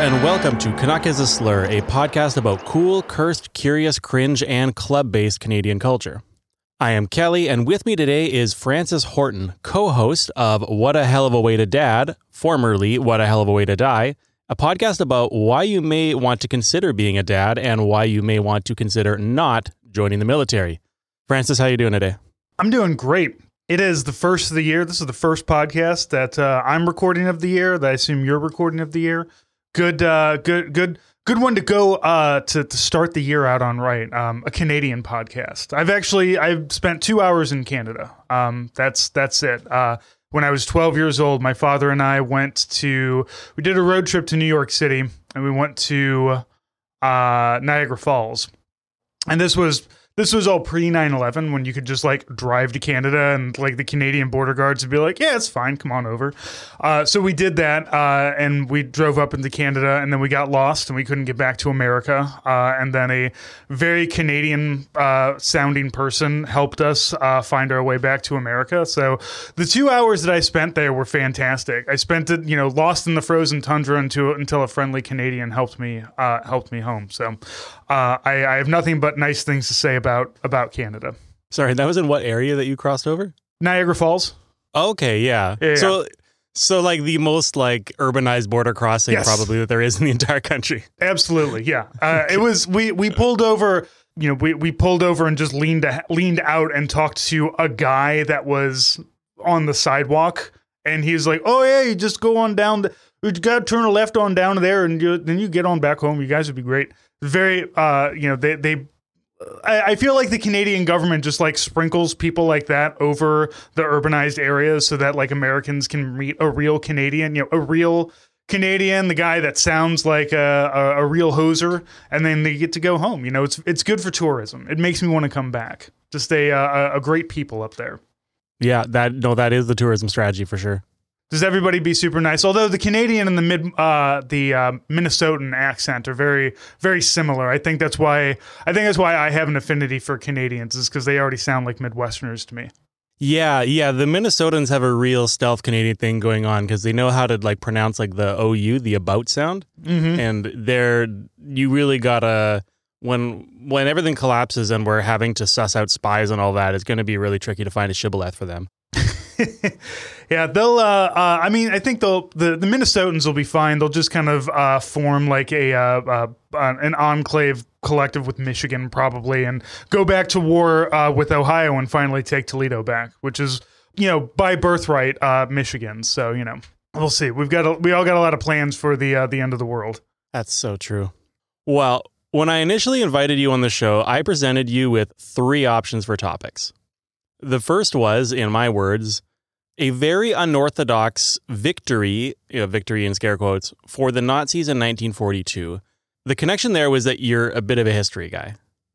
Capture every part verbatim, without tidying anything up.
and welcome to Canuck is a Slur, a podcast about cool, cursed, curious, cringe, and club-based Canadian culture. I am Kelly, and with me today is Francis Horton, co-host of What a Hell of a Way to Dad, formerly What a Hell of a Way to Die, a podcast about why you may want to consider being a dad and why you may want to consider not joining the military. Francis, how you doing today? I'm doing great. It is the first of the year. This is the first podcast that uh, I'm recording of the year, that I assume you're recording of the year. Good, uh, good, good, good one to go uh, to to start the year out on right. Um, a Canadian podcast. I've actually I've spent two hours in Canada. Um, that's that's it. Uh, when I was twelve years old, my father and I went to we did a road trip to New York City, and we went to uh, Niagara Falls, and this was. This was all pre nine eleven when you could just like drive to Canada and like the Canadian border guards would be like, yeah, it's fine. Come on over. Uh, so we did that uh, and we drove up into Canada and then we got lost and we couldn't get back to America. Uh, and then a very Canadian uh, sounding person helped us uh, find our way back to America. So the two hours that I spent there were fantastic. I spent it, you know, lost in the frozen tundra until, until a friendly Canadian helped me uh, helped me home. So uh, I, I have nothing but nice things to say about About, about Canada. Sorry, that was in what area that you crossed over? Niagara Falls. Okay, yeah. yeah so, yeah. so like the most like urbanized border crossing yes. probably that there is in the entire country. Absolutely, yeah. Uh, it was. We we pulled over. You know, we we pulled over and just leaned leaned out and talked to a guy that was on the sidewalk, and he's like, "Oh yeah, you just go on down. The, you got to turn a left on down there, and you, then you get on back home. You guys would be great." Very, uh, you know, they they. I feel like the Canadian government just like sprinkles people like that over the urbanized areas so that like Americans can meet a real Canadian, you know, a real Canadian, the guy that sounds like a, a, a real hoser, and then they get to go home. You know, it's it's good for tourism. It makes me want to come back. Just a, a a great people up there. Yeah, that no, that is the tourism strategy for sure. Does everybody be super nice? Although the Canadian and the mid, uh, the uh, Minnesotan accent are very, very similar. I think that's why I think that's why I have an affinity for Canadians, is because they already sound like Midwesterners to me. Yeah, yeah. The Minnesotans have a real stealth Canadian thing going on because they know how to like pronounce like the O U, the about sound, mm-hmm. and they're you really gotta when when everything collapses and we're having to suss out spies and all that. It's going to be really tricky to find a shibboleth for them. Yeah, they'll. Uh, uh, I mean, I think they'll. The, the Minnesotans will be fine. They'll just kind of uh, form like a uh, uh, an enclave collective with Michigan, probably, and go back to war uh, with Ohio and finally take Toledo back, which is, you know, by birthright uh, Michigan. So you know, we'll see. We've got a, we all got a lot of plans for the uh, the end of the world. That's so true. Well, when I initially invited you on the show, I presented you with three options for topics. The first was, in my words, a very unorthodox victory, you know, victory in scare quotes, for the Nazis in nineteen forty-two. The connection there was that you're a bit of a history guy.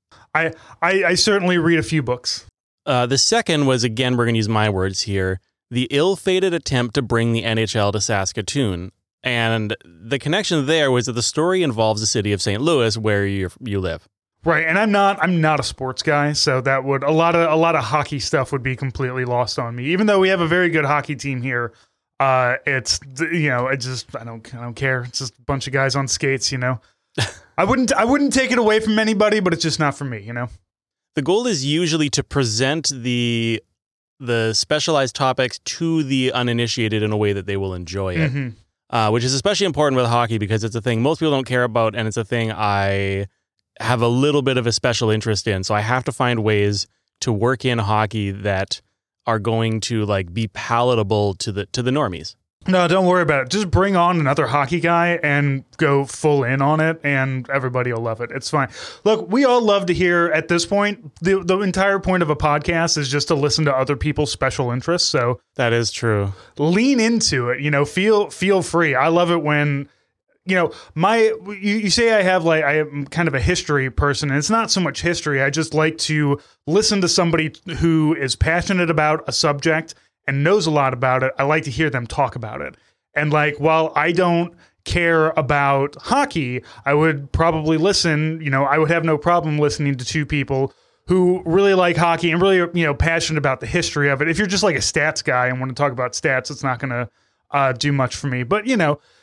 I I, I certainly read a few books. Uh, the second was, again, we're going to use my words here, the ill-fated attempt to bring the N H L to Saskatoon. And the connection there was that the story involves the city of Saint Louis, where you you live. Right, and I'm not I'm not a sports guy, so that would a lot of a lot of hockey stuff would be completely lost on me. Even though we have a very good hockey team here, uh, it's you know, it just I don't I don't care. It's just a bunch of guys on skates, you know. I wouldn't I wouldn't take it away from anybody, but it's just not for me, you know. The goal is usually to present the the specialized topics to the uninitiated in a way that they will enjoy it, mm-hmm. uh, which is especially important with hockey because it's a thing most people don't care about, and it's a thing I have a little bit of a special interest in. So I have to find ways to work in hockey that are going to like be palatable to the to the normies. No, don't worry about it. Just bring on another hockey guy and go full in on it, and everybody will love it. It's fine. Look, we all love to hear at this point, the, the entire point of a podcast is just to listen to other people's special interests. So that is true. Lean into it. You know, feel feel free. I love it when, you know, my you, you say I have like I am kind of a history person, and it's not so much history. I just like to listen to somebody who is passionate about a subject and knows a lot about it. I like to hear them talk about it. And like, while I don't care about hockey, I would probably listen, you know, I would have no problem listening to two people who really like hockey and really, you know, passionate about the history of it. If you're just like a stats guy and want to talk about stats, it's not going to uh, do much for me. But, you know,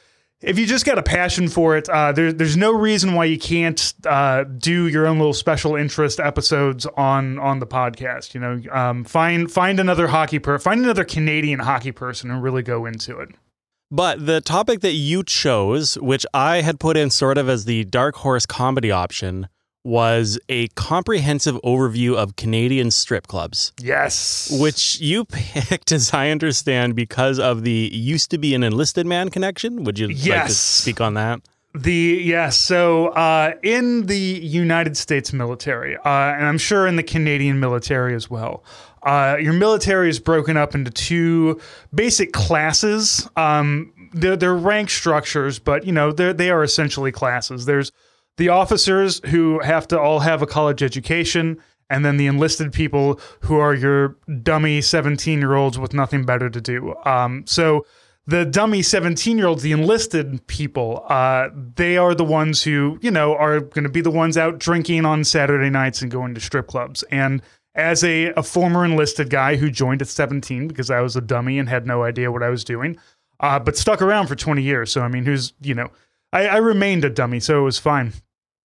if you just got a passion for it, uh, there, there's no reason why you can't uh, do your own little special interest episodes on on the podcast. You know, um, find find another hockey per find another Canadian hockey person and really go into it. But the topic that you chose, which I had put in sort of as the dark horse comedy option, was a comprehensive overview of Canadian strip clubs. Yes. Which you picked, as I understand, because of the used to be an enlisted man connection. Would you yes. like to speak on that? The yes. So uh, in the United States military, uh, and I'm sure in the Canadian military as well, uh, your military is broken up into two basic classes. Um, they're, they're rank structures, but you know they they are essentially classes. There's the officers who have to all have a college education, and then the enlisted people who are your dummy seventeen-year-olds with nothing better to do. Um, so the dummy seventeen-year-olds, the enlisted people, uh, they are the ones who, you know, are going to be the ones out drinking on Saturday nights and going to strip clubs. And as a, a former enlisted guy who joined at seventeen because I was a dummy and had no idea what I was doing, uh, but stuck around for twenty years. So, I mean, who's, you know, I, I remained a dummy, so it was fine.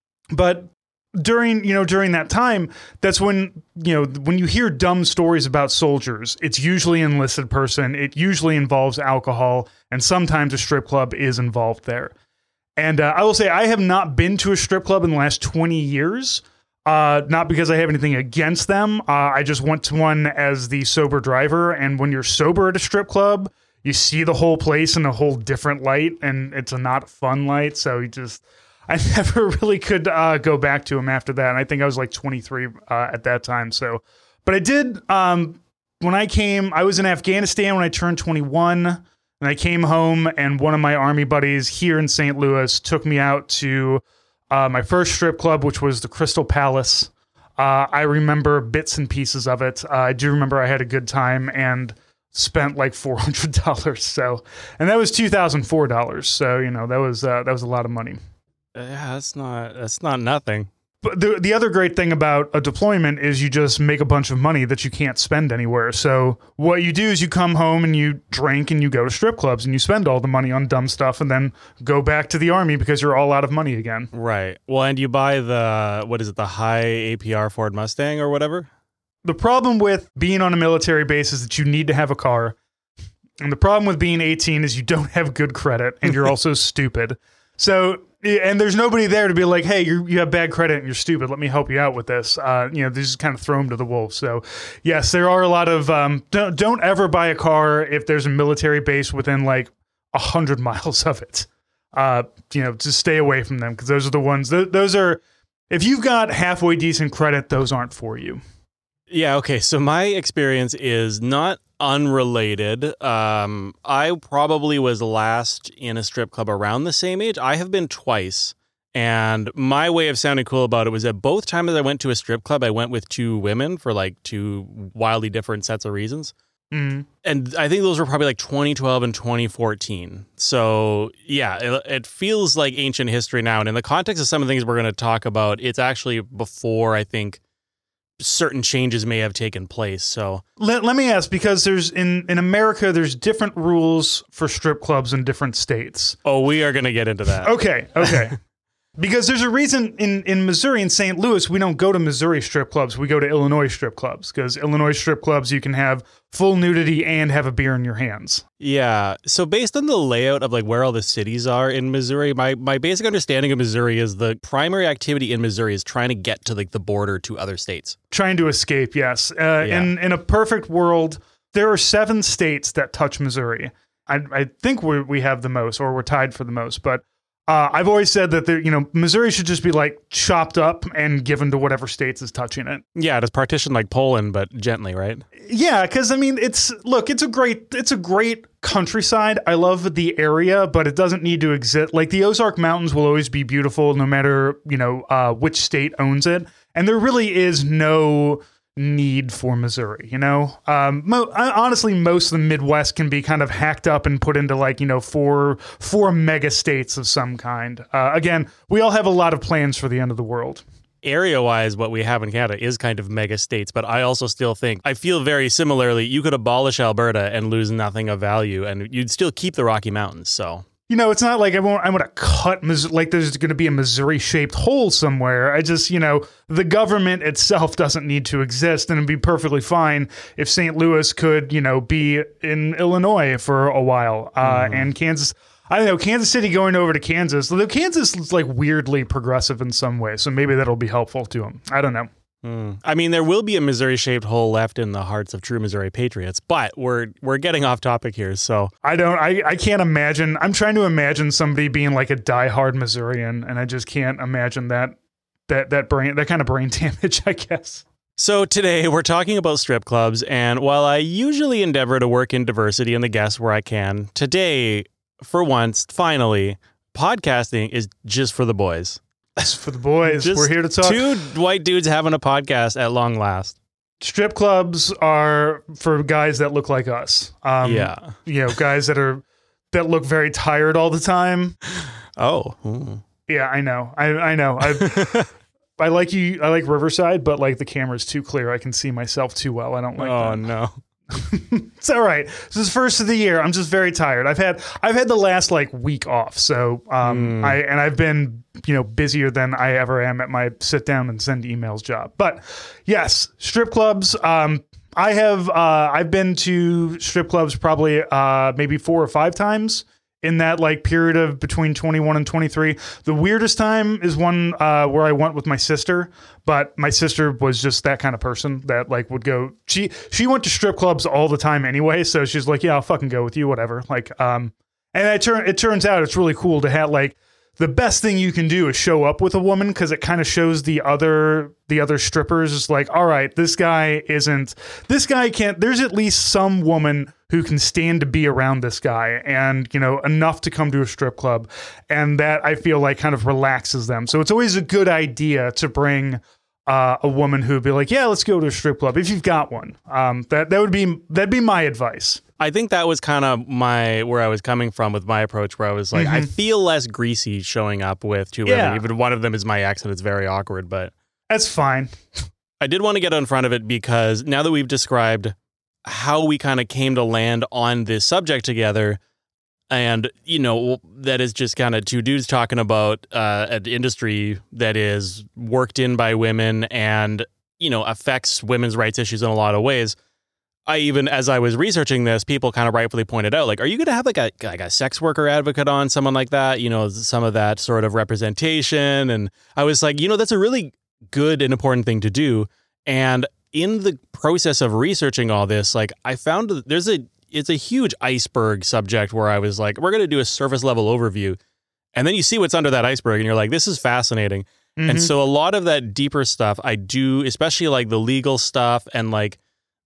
But during, you know, during that time, that's when, you know, when you hear dumb stories about soldiers, it's usually an enlisted person. It usually involves alcohol, and sometimes a strip club is involved there. And uh, I will say I have not been to a strip club in the last twenty years, uh, not because I have anything against them. Uh, I just went to one as the sober driver, and when you're sober at a strip club, you see the whole place in a whole different light, and it's a not fun light, so you just... I never really could uh, go back to him after that. And I think I was like twenty-three uh, at that time. So, but I did, um, when I came, I was in Afghanistan when I turned twenty-one, and I came home, and one of my army buddies here in Saint Louis took me out to uh, my first strip club, which was the Crystal Palace. Uh, I remember bits and pieces of it. Uh, I do remember I had a good time and spent like four hundred dollars. So, and that was two thousand four dollars. So, you know, that was, uh, that was a lot of money. Yeah, that's not that's not nothing. But the the other great thing about a deployment is you just make a bunch of money that you can't spend anywhere. So what you do is you come home and you drink and you go to strip clubs and you spend all the money on dumb stuff and then go back to the army because you're all out of money again. Right. Well, and you buy the, what is it, the high A P R Ford Mustang or whatever? The problem with being on a military base is that you need to have a car. And the problem with being eighteen is you don't have good credit and you're also stupid. So... And there's nobody there to be like, hey, you you have bad credit and you're stupid. Let me help you out with this. Uh, you know, they just kind of throw them to the wolves. So, yes, there are a lot of um, don't don't ever buy a car if there's a military base within like a hundred miles of it. Uh, you know, just stay away from them because those are the ones. Th- those are if you've got halfway decent credit, those aren't for you. Yeah. Okay. So my experience is not unrelated. Um, I probably was last in a strip club around the same age. I have been twice. And my way of sounding cool about it was that both times I went to a strip club, I went with two women for like two wildly different sets of reasons. Mm-hmm. And I think those were probably like twenty twelve and twenty fourteen. So yeah, it, it feels like ancient history now. And in the context of some of the things we're going to talk about, it's actually before I think certain changes may have taken place. So let, let me ask, because there's in, in America, there's different rules for strip clubs in different states. Oh, we are going to get into that. Okay. Okay. Because there's a reason in, in Missouri and Saint Louis, we don't go to Missouri strip clubs. We go to Illinois strip clubs because Illinois strip clubs, you can have full nudity and have a beer in your hands. Yeah. So based on the layout of like where all the cities are in Missouri, my, my basic understanding of Missouri is the primary activity in Missouri is trying to get to like the border to other states. Trying to escape. Yes. Uh, yeah. In, in a perfect world, there are seven states that touch Missouri. I, I think we we have the most, or we're tied for the most, but Uh, I've always said that there, you know, Missouri should just be like chopped up and given to whatever states is touching it. Yeah, it's partitioned like Poland, but gently, right? Yeah, because I mean, it's look, it's a great, it's a great countryside. I love the area, but it doesn't need to exist. Like the Ozark Mountains will always be beautiful, no matter you know uh, which state owns it, and there really is no need for Missouri, you know? Um, mo- honestly, most of the Midwest can be kind of hacked up and put into like, you know, four, four mega states of some kind. Uh, again, we all have a lot of plans for the end of the world. Area-wise, what we have in Canada is kind of mega states, but I also still think, I feel very similarly, you could abolish Alberta and lose nothing of value, and you'd still keep the Rocky Mountains, so... you know, it's not like I want, I want to cut, like there's going to be a Missouri-shaped hole somewhere. I just, you know, the government itself doesn't need to exist, and it'd be perfectly fine if Saint Louis could, you know, be in Illinois for a while, uh, mm. and Kansas. I don't know, Kansas City going over to Kansas, although Kansas is like weirdly progressive in some way, so maybe that'll be helpful to them. I don't know. Mm. I mean, there will be a Missouri-shaped hole left in the hearts of true Missouri patriots, but we're we're getting off topic here, so I don't. I, I can't imagine. I'm trying to imagine somebody being like a diehard Missourian, and I just can't imagine that that that brain that kind of brain damage, I guess. So today we're talking about strip clubs, and while I usually endeavor to work in diversity in the guests where I can, today, for once, finally, podcasting is just for the boys. For the boys. Just we're here to talk. Two white dudes having a podcast at long last. Strip clubs are for guys that look like us. Um, yeah. You know, guys that are that look very tired all the time. Oh. Mm. Yeah, I know. I I know. I I like you. I like Riverside, but like the camera's too clear. I can see myself too well. I don't like oh, that. Oh no. It's all right. This is first of the year. I'm just very tired. I've had I've had the last like week off. So um mm. I and I've been, you know, busier than I ever am at my sit down and send emails job. But yes, strip clubs. Um I have uh I've been to strip clubs probably uh maybe four or five times in that like period of between twenty-one and twenty-three. The weirdest time is one uh, where I went with my sister, but my sister was just that kind of person that like would go, she, she went to strip clubs all the time anyway. So she's like, yeah, I'll fucking go with you, whatever. Like, um, and I turn, it turns out it's really cool to have like, the best thing you can do is show up with a woman, because it kind of shows the other the other strippers is like, all right, this guy isn't this guy can't there's at least some woman who can stand to be around this guy, and you know, enough to come to a strip club, and that I feel like kind of relaxes them. So it's always a good idea to bring uh, a woman who'd be like, yeah, let's go to a strip club if you've got one. Um, that that would be that'd be my advice. I think that was kind of my where I was coming from with my approach, where I was like, mm-hmm. I feel less greasy showing up with two women. Yeah. Even one of them is my ex, and it's very awkward, but that's fine. I did want to get in front of it because now that we've described how we kind of came to land on this subject together, and you know, that is just kind of two dudes talking about uh, an industry that is worked in by women and, you know, affects women's rights issues in a lot of ways. I even, as I was researching this, people kind of rightfully pointed out, like, are you going to have like a like a sex worker advocate on, someone like that? You know, some of that sort of representation. And I was like, you know, that's a really good and important thing to do. And in the process of researching all this, like, I found that there's a it's a huge iceberg subject where I was like, we're going to do a surface level overview. And then you see what's under that iceberg and you're like, this is fascinating. Mm-hmm. And so a lot of that deeper stuff I do, especially like the legal stuff and like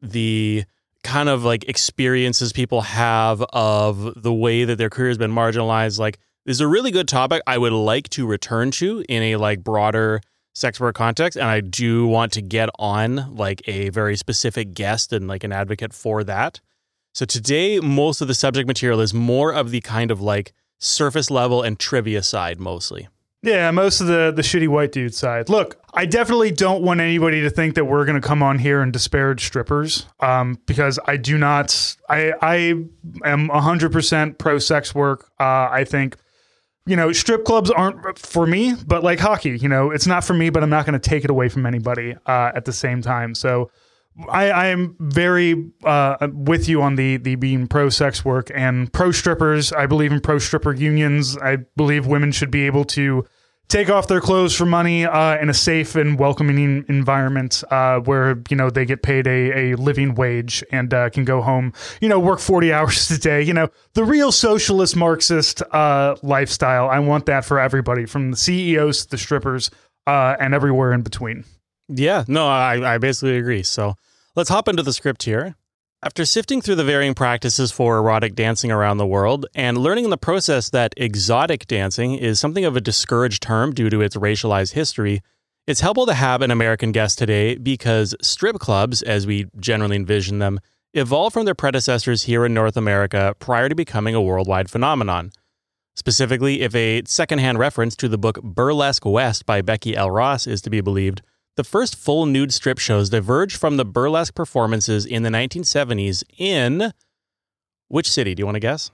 the kind of like experiences people have of the way that their career has been marginalized. Like, this is a really good topic I would like to return to in a like broader sex work context. And I do want to get on like a very specific guest and like an advocate for that. So today, most of the subject material is more of the kind of like surface level and trivia side mostly. Yeah, most of the, the shitty white dude side. Look, I definitely don't want anybody to think that we're going to come on here and disparage strippers, um, because I do not. I I am one hundred percent pro sex work. Uh, I think, you know, strip clubs aren't for me, but like hockey, you know, it's not for me, but I'm not going to take it away from anybody uh, at the same time. So I, I am very uh, with you on the the being pro sex work and pro strippers. I believe in pro stripper unions. I believe women should be able to take off their clothes for money uh, in a safe and welcoming environment uh, where, you know, they get paid a, a living wage and uh, can go home, you know, work forty hours a day. You know, the real socialist Marxist uh, lifestyle. I want that for everybody, from the C E Os to the strippers uh, and everywhere in between. Yeah, no, I, I basically agree. So let's hop into the script here. After sifting through the varying practices for erotic dancing around the world and learning in the process that exotic dancing is something of a discouraged term due to its racialized history, it's helpful to have an American guest today because strip clubs, as we generally envision them, evolved from their predecessors here in North America prior to becoming a worldwide phenomenon. Specifically, if a secondhand reference to the book Burlesque West by Becky L. Ross is to be believed, the first full nude strip shows diverged from the burlesque performances in the nineteen seventies in which city? Do you want to guess?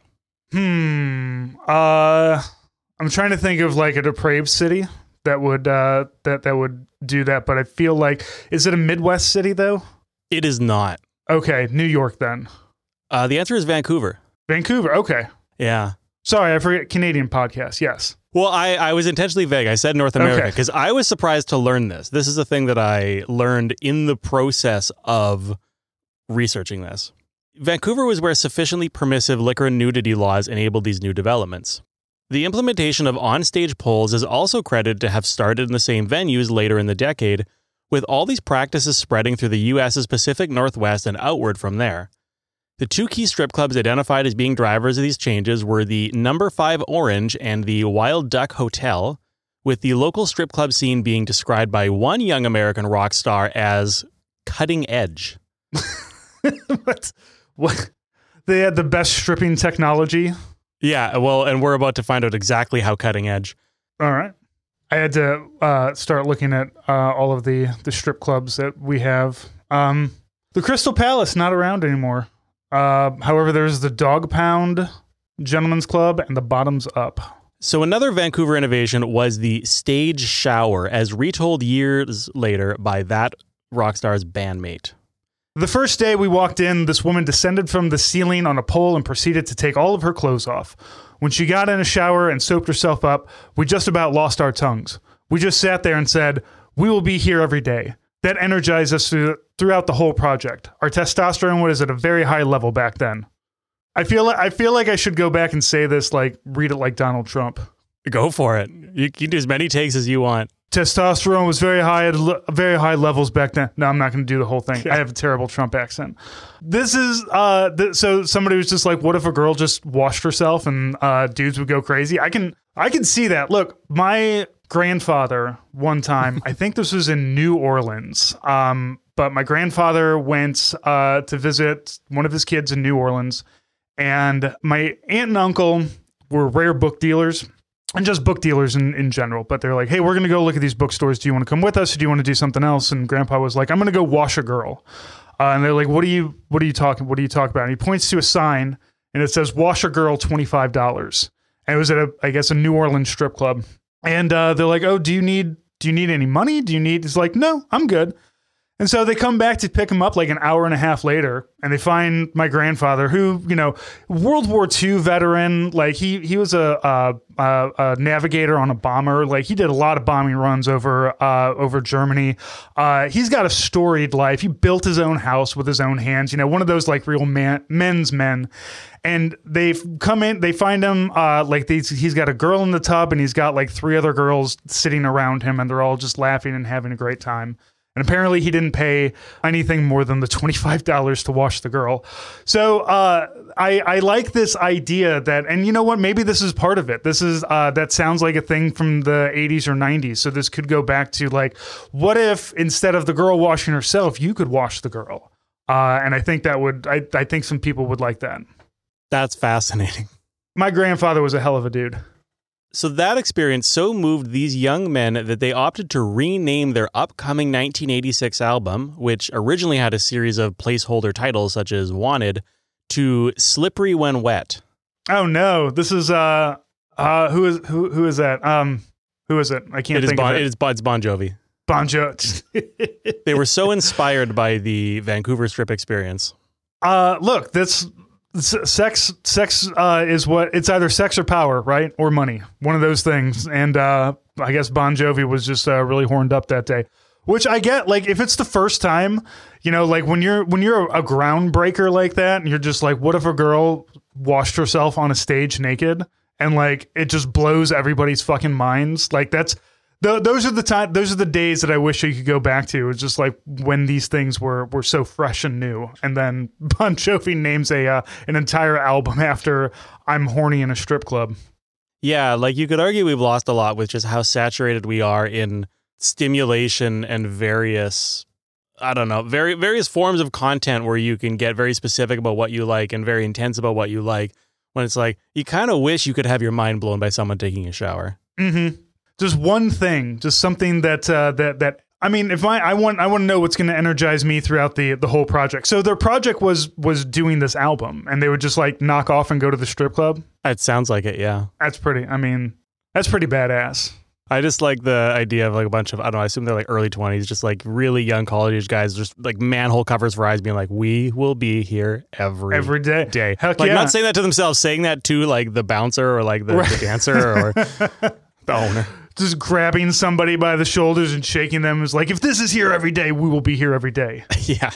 Hmm. Uh, I'm trying to think of like a depraved city that would uh, that that would do that, but I feel like is it a Midwest city though? It is not. Okay, New York then. Uh, the answer is Vancouver. Vancouver. Okay. Yeah. Sorry, I forget. Canadian podcast. Yes. Well, I, I was intentionally vague. I said North America because okay. I was surprised to learn this. This is a thing that I learned in the process of researching this. Vancouver was where sufficiently permissive liquor and nudity laws enabled these new developments. The implementation of onstage polls is also credited to have started in the same venues later in the decade, with all these practices spreading through the U S's Pacific Northwest and outward from there. The two key strip clubs identified as being drivers of these changes were the Number five Orange and the Wild Duck Hotel, with the local strip club scene being described by one young American rock star as cutting edge. what? What? They had the best stripping technology? Yeah, well, and we're about to find out exactly how cutting edge. All right. I had to uh, start looking at uh, all of the, the strip clubs that we have. Um, the Crystal Palace, not around anymore. Uh, however, there's the Dog Pound Gentlemen's Club and the Bottoms Up. So another Vancouver innovation was the stage shower, as retold years later by that rock star's bandmate. The first day we walked in, this woman descended from the ceiling on a pole and proceeded to take all of her clothes off. When she got in a shower and soaped herself up, we just about lost our tongues. We just sat there and said, "We will be here every day." That energized us through, throughout the whole project. Our testosterone was at a very high level back then. I feel like I feel like I should go back and say this, like read it like Donald Trump. Go for it. You can do as many takes as you want. Testosterone was very high at le- very high levels back then. No, I'm not going to do the whole thing. I have a terrible Trump accent. This is uh, th- so somebody was just like, "What if a girl just washed herself and uh, dudes would go crazy?" I can I can see that. Look, my grandfather one time, I think this was in New Orleans, um, but my grandfather went uh, to visit one of his kids in New Orleans, and my aunt and uncle were rare book dealers. And just book dealers in, in general. But they're like, "Hey, we're going to go look at these bookstores. Do you want to come with us? Or do you want to do something else?" And Grandpa was like, "I'm going to go wash a girl." Uh, and they're like, what are you, what are you talking, what do you talk about? And he points to a sign and it says, "Wash a girl, twenty-five dollars. And it was at a, I guess, a New Orleans strip club. And uh, they're like, "Oh, do you need, do you need any money? Do you need," he's like, "No, I'm good." And so they come back to pick him up like an hour and a half later, and they find my grandfather, who, you know, World War Two veteran, like he he was a, a, a, a navigator on a bomber. Like he did a lot of bombing runs over uh, over Germany. Uh, he's got a storied life. He built his own house with his own hands. You know, one of those like real man, men's men. And they've come in, they find him uh, like these, he's got a girl in the tub, and he's got like three other girls sitting around him, and they're all just laughing and having a great time. And apparently he didn't pay anything more than the twenty-five dollars to wash the girl. So uh, I, I like this idea that, and you know what, maybe this is part of it. This is, uh, that sounds like a thing from the eighties or nineties. So this could go back to like, what if instead of the girl washing herself, you could wash the girl? Uh, and I think that would, I, I think some people would like that. That's fascinating. My grandfather was a hell of a dude. So that experience so moved these young men that they opted to rename their upcoming nineteen eighty-six album, which originally had a series of placeholder titles such as Wanted, to Slippery When Wet. Oh no, this is uh uh who is who who is that? Um who is it? I can't it think bon, of it. It is It's Bon Jovi. Bon Jovi. They were so inspired by the Vancouver Strip experience. Uh look, this Sex, sex uh, is what it's either sex or power, right? Or money, one of those things. And uh, I guess Bon Jovi was just uh, really horned up that day, which I get. Like, if it's the first time, you know, like when you're when you're a groundbreaker like that, and you're just like, what if a girl washed herself on a stage naked, and like it just blows everybody's fucking minds? Like that's. The, those are the time. Those are the days that I wish I could go back to. It's just like when these things were were so fresh and new. And then Bon Jovi names a uh, an entire album after "I'm Horny in a Strip Club." Yeah, like you could argue we've lost a lot with just how saturated we are in stimulation and various, I don't know, very various forms of content where you can get very specific about what you like and very intense about what you like. When it's like you kind of wish you could have your mind blown by someone taking a shower. Mm-hmm. Just one thing, just something that uh, that that I mean, if I, I want, I want to know what's going to energize me throughout the the whole project. So their project was was doing this album, and they would just like knock off and go to the strip club. It sounds like it, yeah. That's pretty. I mean, that's pretty badass. I just like the idea of like a bunch of, I don't know, I assume they're like early twenties, just like really young college age guys, just like manhole covers for eyes being like, we will be here every, every day. day. Heck like yeah. Not saying that to themselves, saying that to like the bouncer or like the, right. the dancer or the owner. Just grabbing somebody by the shoulders and shaking them is like, if this is here every day, we will be here every day. Yeah.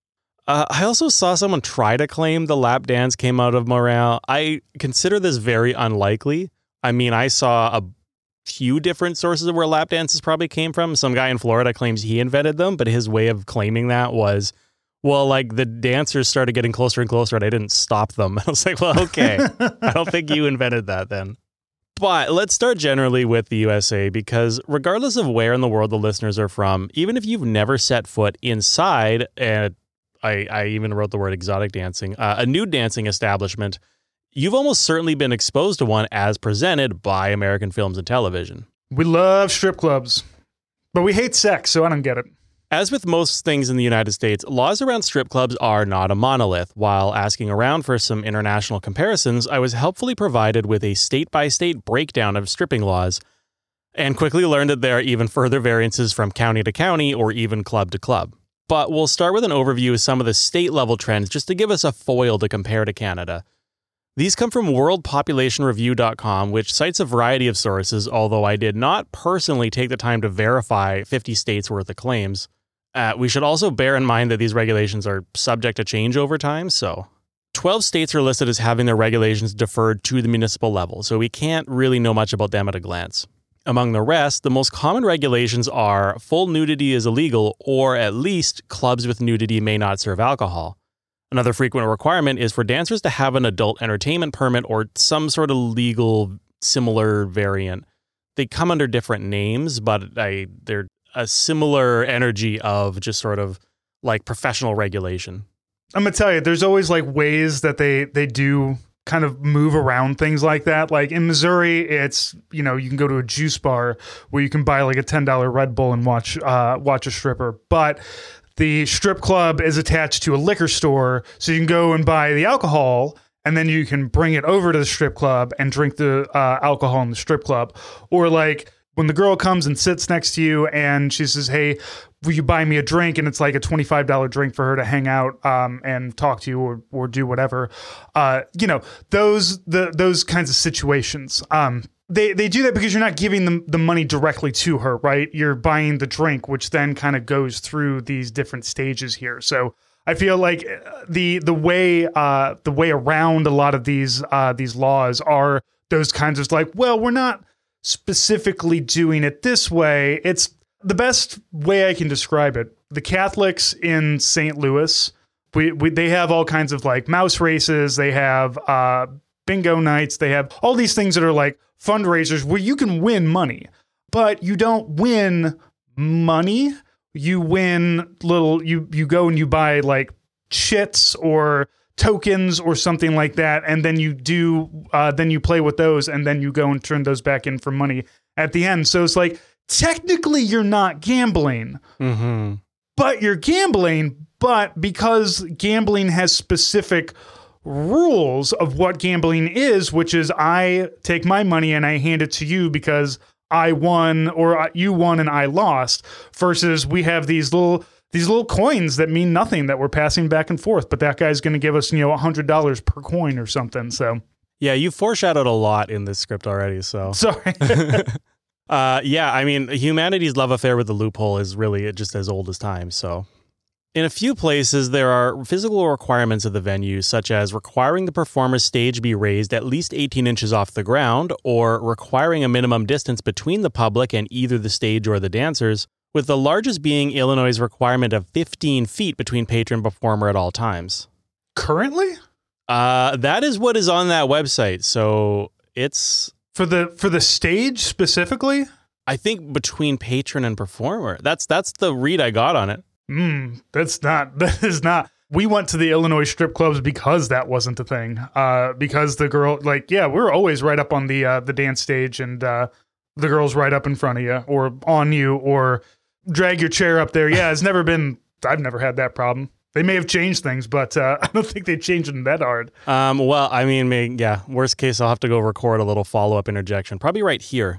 Uh, I also saw someone try to claim the lap dance came out of morale. I consider this very unlikely. I mean, I saw a few different sources of where lap dances probably came from. Some guy in Florida claims he invented them, but his way of claiming that was, well, like the dancers started getting closer and closer and I didn't stop them. I was like, well, okay. I don't think you invented that then. But let's start generally with the U S A, because regardless of where in the world the listeners are from, even if you've never set foot inside, and I, I even wrote the word exotic dancing, uh, a nude dancing establishment, you've almost certainly been exposed to one as presented by American films and television. We love strip clubs, but we hate sex, so I don't get it. As with most things in the United States, laws around strip clubs are not a monolith. While asking around for some international comparisons, I was helpfully provided with a state-by-state breakdown of stripping laws, and quickly learned that there are even further variances from county to county or even club to club. But we'll start with an overview of some of the state-level trends just to give us a foil to compare to Canada. These come from world population review dot com, which cites a variety of sources, although I did not personally take the time to verify fifty states worth of claims. Uh, we should also bear in mind that these regulations are subject to change over time, so twelve states are listed as having their regulations deferred to the municipal level, so we can't really know much about them at a glance. Among the rest, the most common regulations are full nudity is illegal, or at least clubs with nudity may not serve alcohol. Another frequent requirement is for dancers to have an adult entertainment permit or some sort of legal similar variant. They come under different names, but I, they're a similar energy of just sort of like professional regulation. I'm going to tell you, there's always like ways that they, they do kind of move around things like that. Like in Missouri, it's, you know, you can go to a juice bar where you can buy like a ten dollars Red Bull and watch, uh, watch a stripper. But the strip club is attached to a liquor store, so you can go and buy the alcohol, and then you can bring it over to the strip club and drink the uh, alcohol in the strip club. Or like when the girl comes and sits next to you and she says, hey, will you buy me a drink? And it's like a twenty-five dollars drink for her to hang out um, and talk to you or, or do whatever. Uh, you know, those the those kinds of situations. Um, They they do that because you're not giving them the money directly to her, right? You're buying the drink, which then kind of goes through these different stages here. So I feel like the the way uh, the way around a lot of these uh, these laws are those kinds of like, well, we're not specifically doing it this way. It's the best way I can describe it. The Catholics in Saint Louis, we, we they have all kinds of like mouse races. They have uh, bingo nights. They have all these things that are like fundraisers where you can win money, but you don't win money. You win little, you, you go and you buy like chits or tokens or something like that. And then you do, uh, then you play with those and then you go and turn those back in for money at the end. So it's like, technically you're not gambling, mm-hmm. but you're gambling, but because gambling has specific rules of what gambling is, which is I take my money and I hand it to you because I won or you won and I lost, versus we have these little these little coins that mean nothing that we're passing back and forth, but that guy's going to give us, you know, one hundred dollars per coin or something. So yeah, you foreshadowed a lot in this script already, so sorry. uh yeah, I mean, humanity's love affair with the loophole is really just as old as time, so in a few places, there are physical requirements of the venue, such as requiring the performer's stage be raised at least eighteen inches off the ground, or requiring a minimum distance between the public and either the stage or the dancers, with the largest being Illinois' requirement of fifteen feet between patron and performer at all times. Currently? Uh, that is what is on that website, so it's... For the for the stage specifically? I think between patron and performer. That's, that's the read I got on it. Hmm, that's not, that is not. We went to the Illinois strip clubs because that wasn't a thing. Uh, because the girl, like, yeah, we're always right up on the uh, the dance stage, and uh, the girl's right up in front of you or on you, or drag your chair up there. Yeah, it's never been, I've never had that problem. They may have changed things, but uh, I don't think they changed them that hard. Um, well, I mean, may, yeah, worst case, I'll have to go record a little follow-up interjection, probably right here.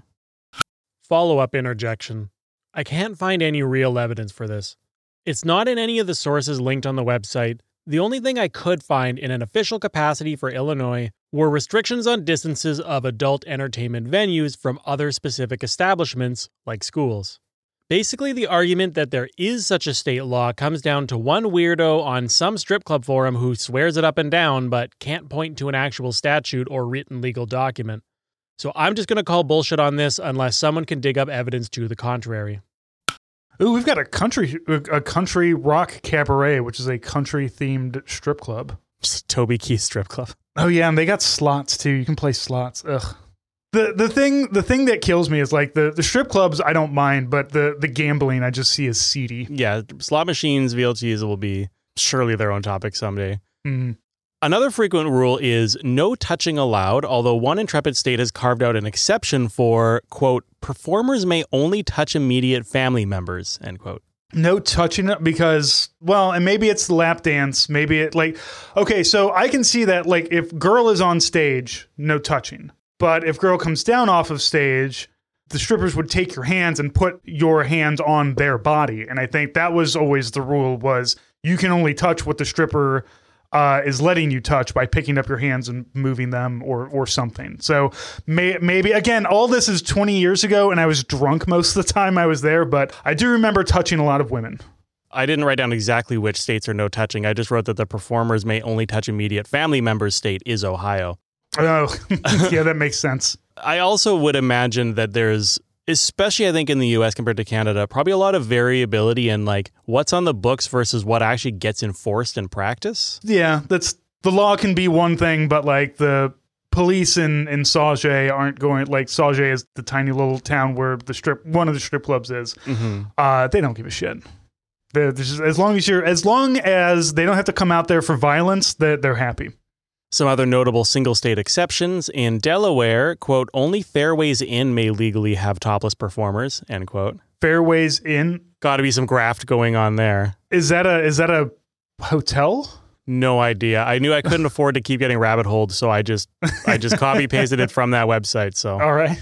Follow-up interjection. I can't find any real evidence for this. It's not in any of the sources linked on the website. The only thing I could find in an official capacity for Illinois were restrictions on distances of adult entertainment venues from other specific establishments, like schools. Basically, the argument that there is such a state law comes down to one weirdo on some strip club forum who swears it up and down but can't point to an actual statute or written legal document. So I'm just going to call bullshit on this unless someone can dig up evidence to the contrary. Ooh, we've got a country a country rock cabaret, which is a country-themed strip club. Toby Keith Strip Club. Oh, yeah, and they got slots, too. You can play slots. Ugh. The the thing the thing that kills me is like the, the strip clubs I don't mind, but the, the gambling I just see as seedy. Yeah, slot machines, V L Ts will be surely their own topic someday. Mm. Another frequent rule is no touching allowed, although one intrepid state has carved out an exception for, quote, performers may only touch immediate family members, end quote. No touching it because, well, and maybe it's the lap dance. Maybe it like, okay, so I can see that like if girl is on stage, no touching. But if girl comes down off of stage, the strippers would take your hands and put your hands on their body. And I think that was always the rule was you can only touch what the stripper uh, is letting you touch by picking up your hands and moving them or or something. So may, maybe, again, all this is twenty years ago and I was drunk most of the time I was there, but I do remember touching a lot of women. I didn't write down exactly which states are no touching. I just wrote that the performers may only touch immediate family members state is Ohio. Oh, yeah, that makes sense. I also would imagine that there's, especially I think in the U S compared to Canada, probably a lot of variability in like what's on the books versus what actually gets enforced in practice. Yeah, that's the law can be one thing, but like the police in, in Sauget aren't going, like Sauget is the tiny little town where the strip, one of the strip clubs is. Mm-hmm. Uh, they don't give a shit. They're, they're just, as long as you're, as long as they don't have to come out there for violence, they're, they're happy. Some other notable single-state exceptions. In Delaware, quote, only Fairways Inn may legally have topless performers, end quote. Fairways Inn? Got to be some graft going on there. Is that a is that a hotel? No idea. I knew I couldn't afford to keep getting rabbit holed, so I just I just copy-pasted it from that website. So all right.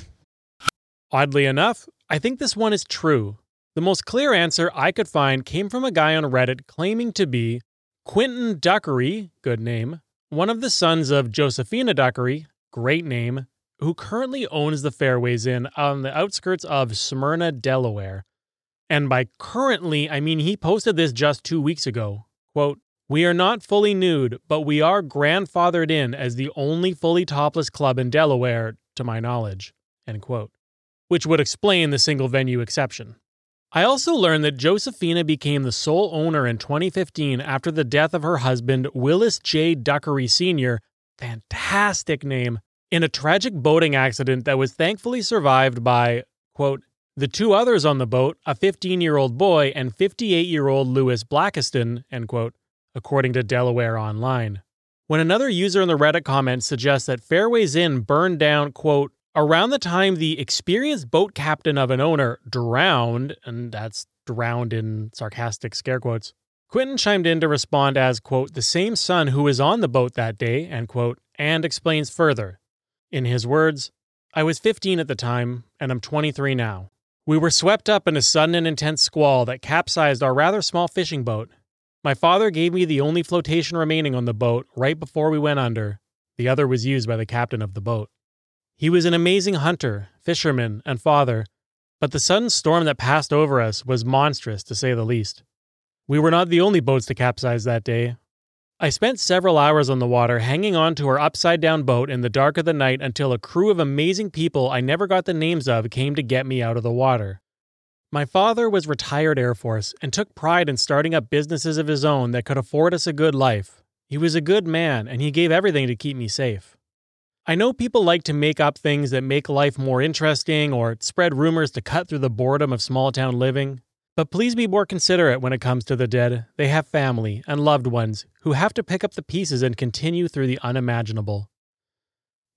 Oddly enough, I think this one is true. The most clear answer I could find came from a guy on Reddit claiming to be Quentin Duckery, good name, one of the sons of Josephina Duckery, great name, who currently owns the Fairways Inn on the outskirts of Smyrna, Delaware. And by currently, I mean he posted this just two weeks ago. Quote, we are not fully nude, but we are grandfathered in as the only fully topless club in Delaware, to my knowledge, end quote. Which would explain the single venue exception. I also learned that Josephina became the sole owner in twenty fifteen after the death of her husband, Willis J. Duckery Senior, fantastic name, in a tragic boating accident that was thankfully survived by, quote, the two others on the boat, a fifteen-year-old boy and fifty-eight-year-old Louis Blackiston, end quote, according to Delaware Online. When another user in the Reddit comment suggests that Fairways Inn burned down, quote, around the time the experienced boat captain of an owner drowned, and that's drowned in sarcastic scare quotes, Quentin chimed in to respond as, quote, the same son who was on the boat that day, end quote, and explains further. In his words, I was fifteen at the time, and I'm twenty-three now. We were swept up in a sudden and intense squall that capsized our rather small fishing boat. My father gave me the only flotation remaining on the boat right before we went under. The other was used by the captain of the boat. He was an amazing hunter, fisherman, and father, but the sudden storm that passed over us was monstrous, to say the least. We were not the only boats to capsize that day. I spent several hours on the water hanging on to our upside-down boat in the dark of the night until a crew of amazing people I never got the names of came to get me out of the water. My father was retired Air Force and took pride in starting up businesses of his own that could afford us a good life. He was a good man, and he gave everything to keep me safe. I know people like to make up things that make life more interesting or spread rumors to cut through the boredom of small-town living. But please be more considerate when it comes to the dead. They have family and loved ones who have to pick up the pieces and continue through the unimaginable.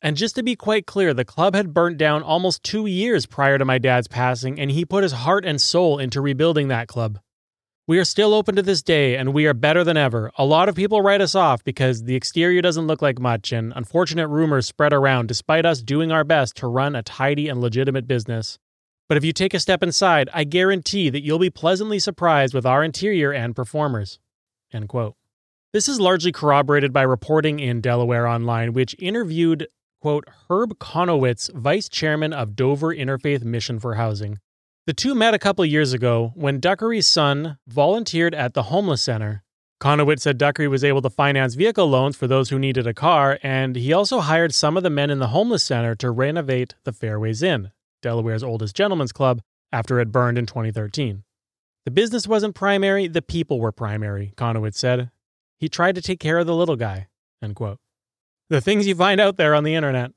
And just to be quite clear, the club had burnt down almost two years prior to my dad's passing, and he put his heart and soul into rebuilding that club. We are still open to this day, and we are better than ever. A lot of people write us off because the exterior doesn't look like much, and unfortunate rumors spread around despite us doing our best to run a tidy and legitimate business. But if you take a step inside, I guarantee that you'll be pleasantly surprised with our interior and performers." End quote. This is largely corroborated by reporting in Delaware Online, which interviewed, quote, Herb Conowitz, vice chairman of Dover Interfaith Mission for Housing. The two met a couple years ago when Duckery's son volunteered at the homeless center. Conowitz said Duckery was able to finance vehicle loans for those who needed a car, and he also hired some of the men in the homeless center to renovate the Fairways Inn, Delaware's oldest gentleman's club, after it burned in twenty thirteen. The business wasn't primary, the people were primary, Conowitz said. He tried to take care of the little guy, end quote. The things you find out there on the internet.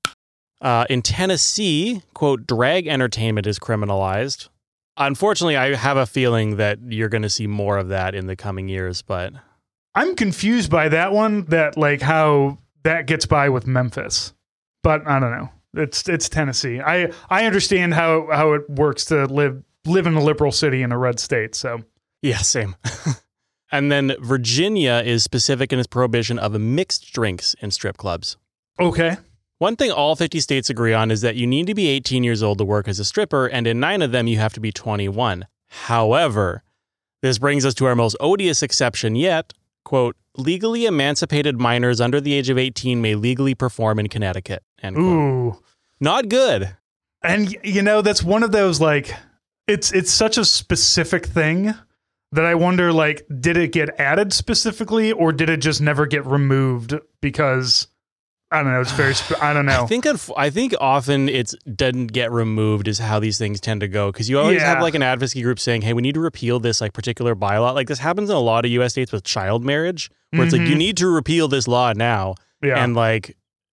Uh, in Tennessee, quote, drag entertainment is criminalized. Unfortunately, I have a feeling that you're going to see more of that in the coming years, but... I'm confused by that one, that like how that gets by with Memphis. But I don't know. It's it's Tennessee. I, I understand how, how it works to live live in a liberal city in a red state, so... Yeah, same. And then Virginia is specific in its prohibition of mixed drinks in strip clubs. Okay. One thing all fifty states agree on is that you need to be eighteen years old to work as a stripper, and in nine of them you have to be twenty-one. However, this brings us to our most odious exception yet. Quote, legally emancipated minors under the age of eighteen may legally perform in Connecticut. End quote. Ooh. Not good. And, you know, that's one of those, like, it's it's such a specific thing that I wonder, like, did it get added specifically, or did it just never get removed because... I don't know. It's very, sp- I don't know. I think, I think often it's doesn't get removed is how these things tend to go. Cause you always yeah. have like an advocacy group saying, hey, we need to repeal this like particular bylaw. Like this happens in a lot of U S states with child marriage where mm-hmm. it's like, you need to repeal this law now. Yeah. And like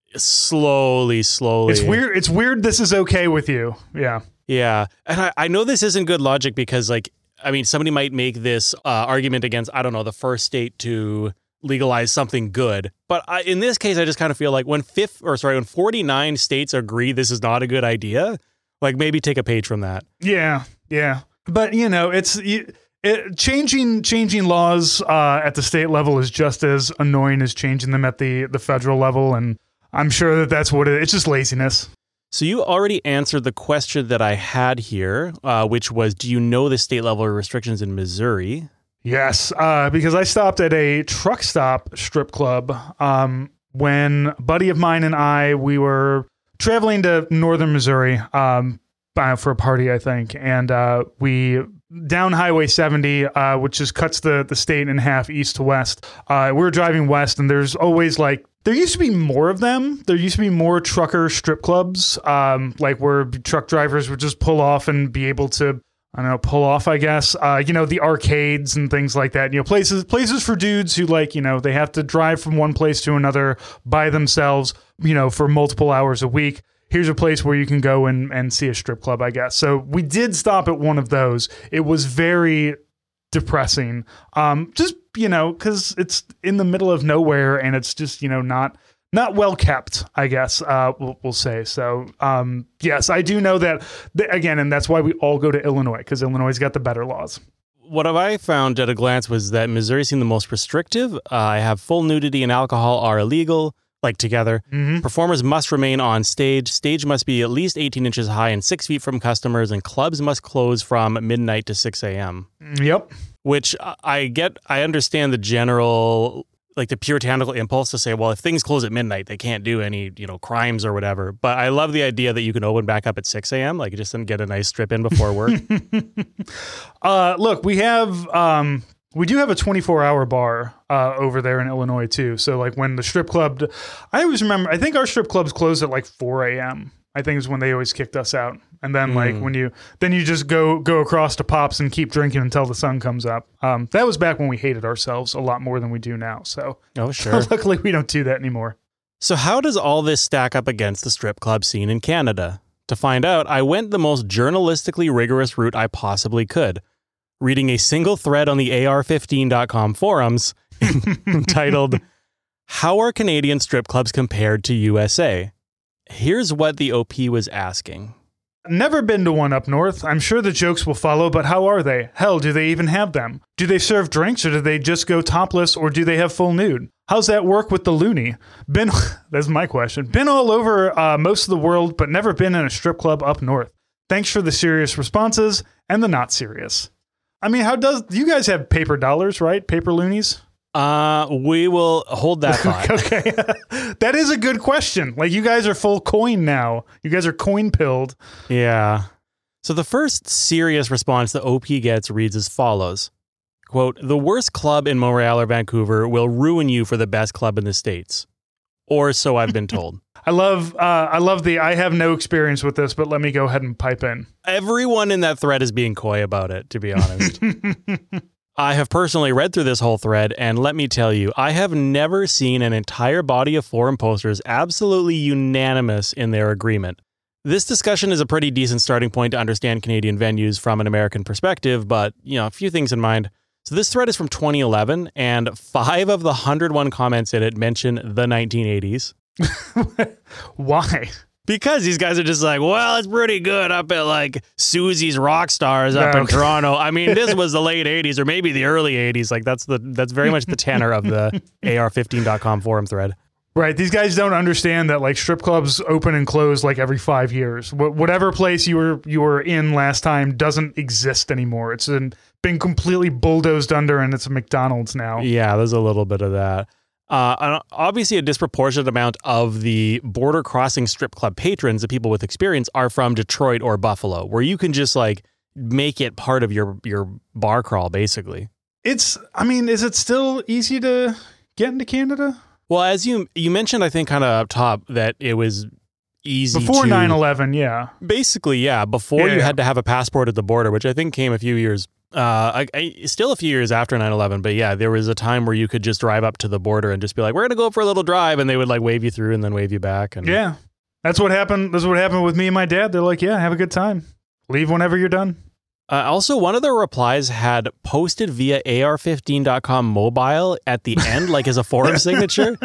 slowly, slowly. It's weird. It's weird. This is okay with you. Yeah. Yeah. And I, I know this isn't good logic because like, I mean, somebody might make this uh, argument against, I don't know, the first state to legalize something good. But I, in this case, I just kind of feel like when fifth or sorry, when forty-nine states agree this is not a good idea, like maybe take a page from that. Yeah, yeah. But you know, it's it, changing changing laws uh, at the state level is just as annoying as changing them at the the federal level, and I'm sure that that's what it, it's just laziness. So you already answered the question that I had here, uh, which was, do you know the state level restrictions in Missouri? Yes, uh, because I stopped at a truck stop strip club um, when a buddy of mine and I, we were traveling to northern Missouri um, for a party, I think. And uh, we, down Highway seventy, uh, which just cuts the, the state in half east to west, uh, we were driving west and there's always like, there used to be more of them. There used to be more trucker strip clubs, um, like where truck drivers would just pull off and be able to, I don't know, pull off, I guess, uh, you know, the arcades and things like that, you know, places, places for dudes who like, you know, they have to drive from one place to another by themselves, you know, for multiple hours a week. Here's a place where you can go and, and see a strip club, I guess. So we did stop at one of those. It was very depressing. Um, just, you know, cause it's in the middle of nowhere and it's just, you know, not, Not well kept, I guess, uh, we'll, we'll say. So, um, yes, I do know that, th- again, and that's why we all go to Illinois, because Illinois got the better laws. What I found at a glance was that Missouri seemed the most restrictive. Uh, I have full nudity and alcohol are illegal, like together. Mm-hmm. Performers must remain on stage. Stage must be at least eighteen inches high and six feet from customers, and clubs must close from midnight to six a.m. Yep. Which I get, I understand the general... like the puritanical impulse to say, well, if things close at midnight, they can't do any, you know, crimes or whatever. But I love the idea that you can open back up at six a.m. Like you just get a nice strip in before work. uh, look, we have, um, we do have a twenty-four hour bar uh, over there in Illinois too. So like when the strip club, I always remember, I think our strip clubs closed at like four a.m. I think is when they always kicked us out. And then mm. like when you, then you just go, go across to Pops and keep drinking until the sun comes up. Um, that was back when we hated ourselves a lot more than we do now. So, oh, sure. Luckily we don't do that anymore. So how does all this stack up against the strip club scene in Canada? To find out, I went the most journalistically rigorous route I possibly could, reading a single thread on the A R fifteen dot com forums entitled, How Are Canadian Strip Clubs Compared to U S A? Here's what the O P was asking. Never been to one up north. I'm sure the jokes will follow, but how are they? Hell, do they even have them? Do they serve drinks, or do they just go topless, or do they have full nude? How's that work with the loony? Been, that's my question. Been all over uh, most of the world, but never been in a strip club up north. Thanks for the serious responses and the not serious. I mean, how does, you guys have paper dollars, right? Paper loonies? Uh, we will hold that thought. Okay. That is a good question. Like, you guys are full coin now. You guys are coin pilled. Yeah. So the first serious response the O P gets reads as follows. Quote, the worst club in Montreal or Vancouver will ruin you for the best club in the States. Or so I've been told. I love, uh, I love the, I have no experience with this, but let me go ahead and pipe in. Everyone in that thread is being coy about it, to be honest. I have personally read through this whole thread, and let me tell you, I have never seen an entire body of forum posters absolutely unanimous in their agreement. This discussion is a pretty decent starting point to understand Canadian venues from an American perspective, but, you know, a few things in mind. So this thread is from twenty eleven, and five of the one hundred one comments in it mention the nineteen eighties. Why? Because these guys are just like, well, it's pretty good up at like Susie's Rock Stars up No. in Toronto. I mean, this was the late eighties or maybe the early eighties. Like that's the that's very much the tenor of the A R fifteen dot com forum thread. Right. These guys don't understand that like strip clubs open and close like every five years. Wh- whatever place you were you were in last time doesn't exist anymore. It's been, been completely bulldozed under, and it's a McDonald's now. Yeah, there's a little bit of that. Uh, and obviously, a disproportionate amount of the border crossing strip club patrons, the people with experience, are from Detroit or Buffalo, where you can just like make it part of your your bar crawl, basically. It's, I mean, is it still easy to get into Canada? Well, as you you mentioned, I think kind of up top that it was easy Before to, nine eleven, yeah. Basically, yeah. Before Yeah, you yeah. had to have a passport at the border, which I think came a few years, uh, I, I, still a few years after nine eleven. But yeah, there was a time where you could just drive up to the border and just be like, we're going to go for a little drive. And they would like wave you through and then wave you back. And Yeah. That's what happened. That's what happened with me and my dad. They're like, yeah, have a good time. Leave whenever you're done. Uh, also, one of the replies had posted via A R fifteen dot com mobile at the end, like as a forum signature,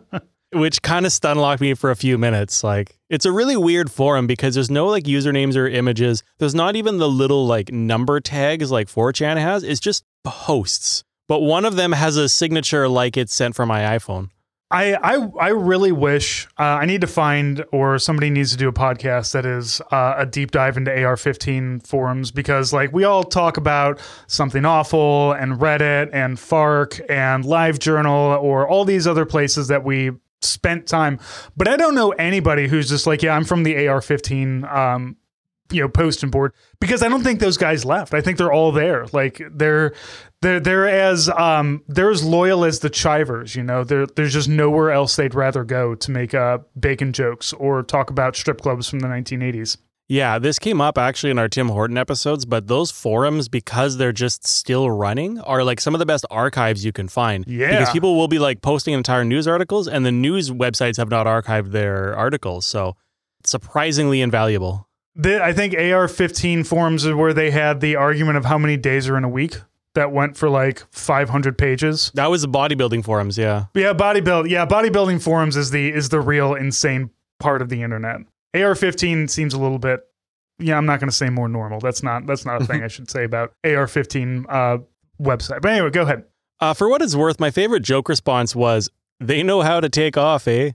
which kind of stun locked me for a few minutes. Like, it's a really weird forum because there's no like usernames or images. There's not even the little like number tags like four chan has. It's just posts. But one of them has a signature like it's sent from my iPhone. I, I, I really wish uh, I need to find, or somebody needs to do a podcast that is uh, a deep dive into A R fifteen forums, because like we all talk about Something Awful and Reddit and Fark and LiveJournal or all these other places that we spent time, but I don't know anybody who's just like, yeah, I'm from the A R fifteen um, you know, posting board, because I don't think those guys left. I think they're all there. Like they're they're they're as um they're as loyal as the Chivers. You know, there there's just nowhere else they'd rather go to make uh bacon jokes or talk about strip clubs from the nineteen eighties. Yeah, this came up actually in our Tim Horton episodes, but those forums, because they're just still running, are like some of the best archives you can find. Yeah. Because people will be like posting entire news articles, and the news websites have not archived their articles. So it's surprisingly invaluable. The, I think A R fifteen forums is where they had the argument of how many days are in a week. That went for like five hundred pages. That was the bodybuilding forums, yeah. Yeah, bodybuild. Yeah, bodybuilding forums is the is the real insane part of the internet. A R fifteen seems a little bit. Yeah, I'm not going to say more normal. That's not that's not a thing I should say about A R fifteen uh, website. But anyway, go ahead. Uh, for what it's worth, my favorite joke response was, "They know how to take off, eh?"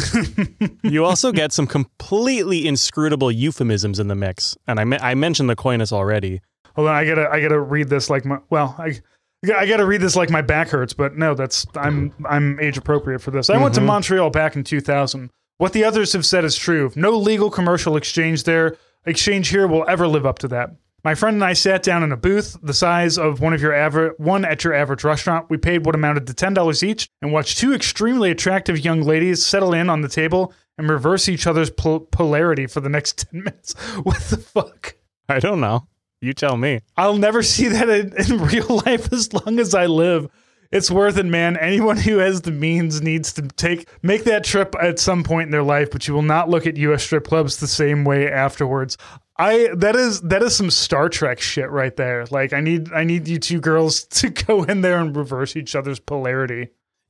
You also get some completely inscrutable euphemisms in the mix, and I me- I mentioned the coyness already. Hold on, I gotta I gotta read this like my well I. I got to read this like my back hurts, but no, that's I'm I'm age appropriate for this. I mm-hmm. went to Montreal back in two thousand. What the others have said is true. No legal commercial exchange there. Exchange here will ever live up to that. My friend and I sat down in a booth the size of one of your average one at your average restaurant. We paid what amounted to ten dollars each and watched two extremely attractive young ladies settle in on the table and reverse each other's pol- polarity for the next ten minutes. What the fuck? I don't know. You tell me. I'll never see that in, in real life as long as I live. It's worth it, man. Anyone who has the means needs to take make that trip at some point in their life, but you will not look at U S strip clubs the same way afterwards. I that is that is some Star Trek shit right there. Like I need I need you two girls to go in there and reverse each other's polarity.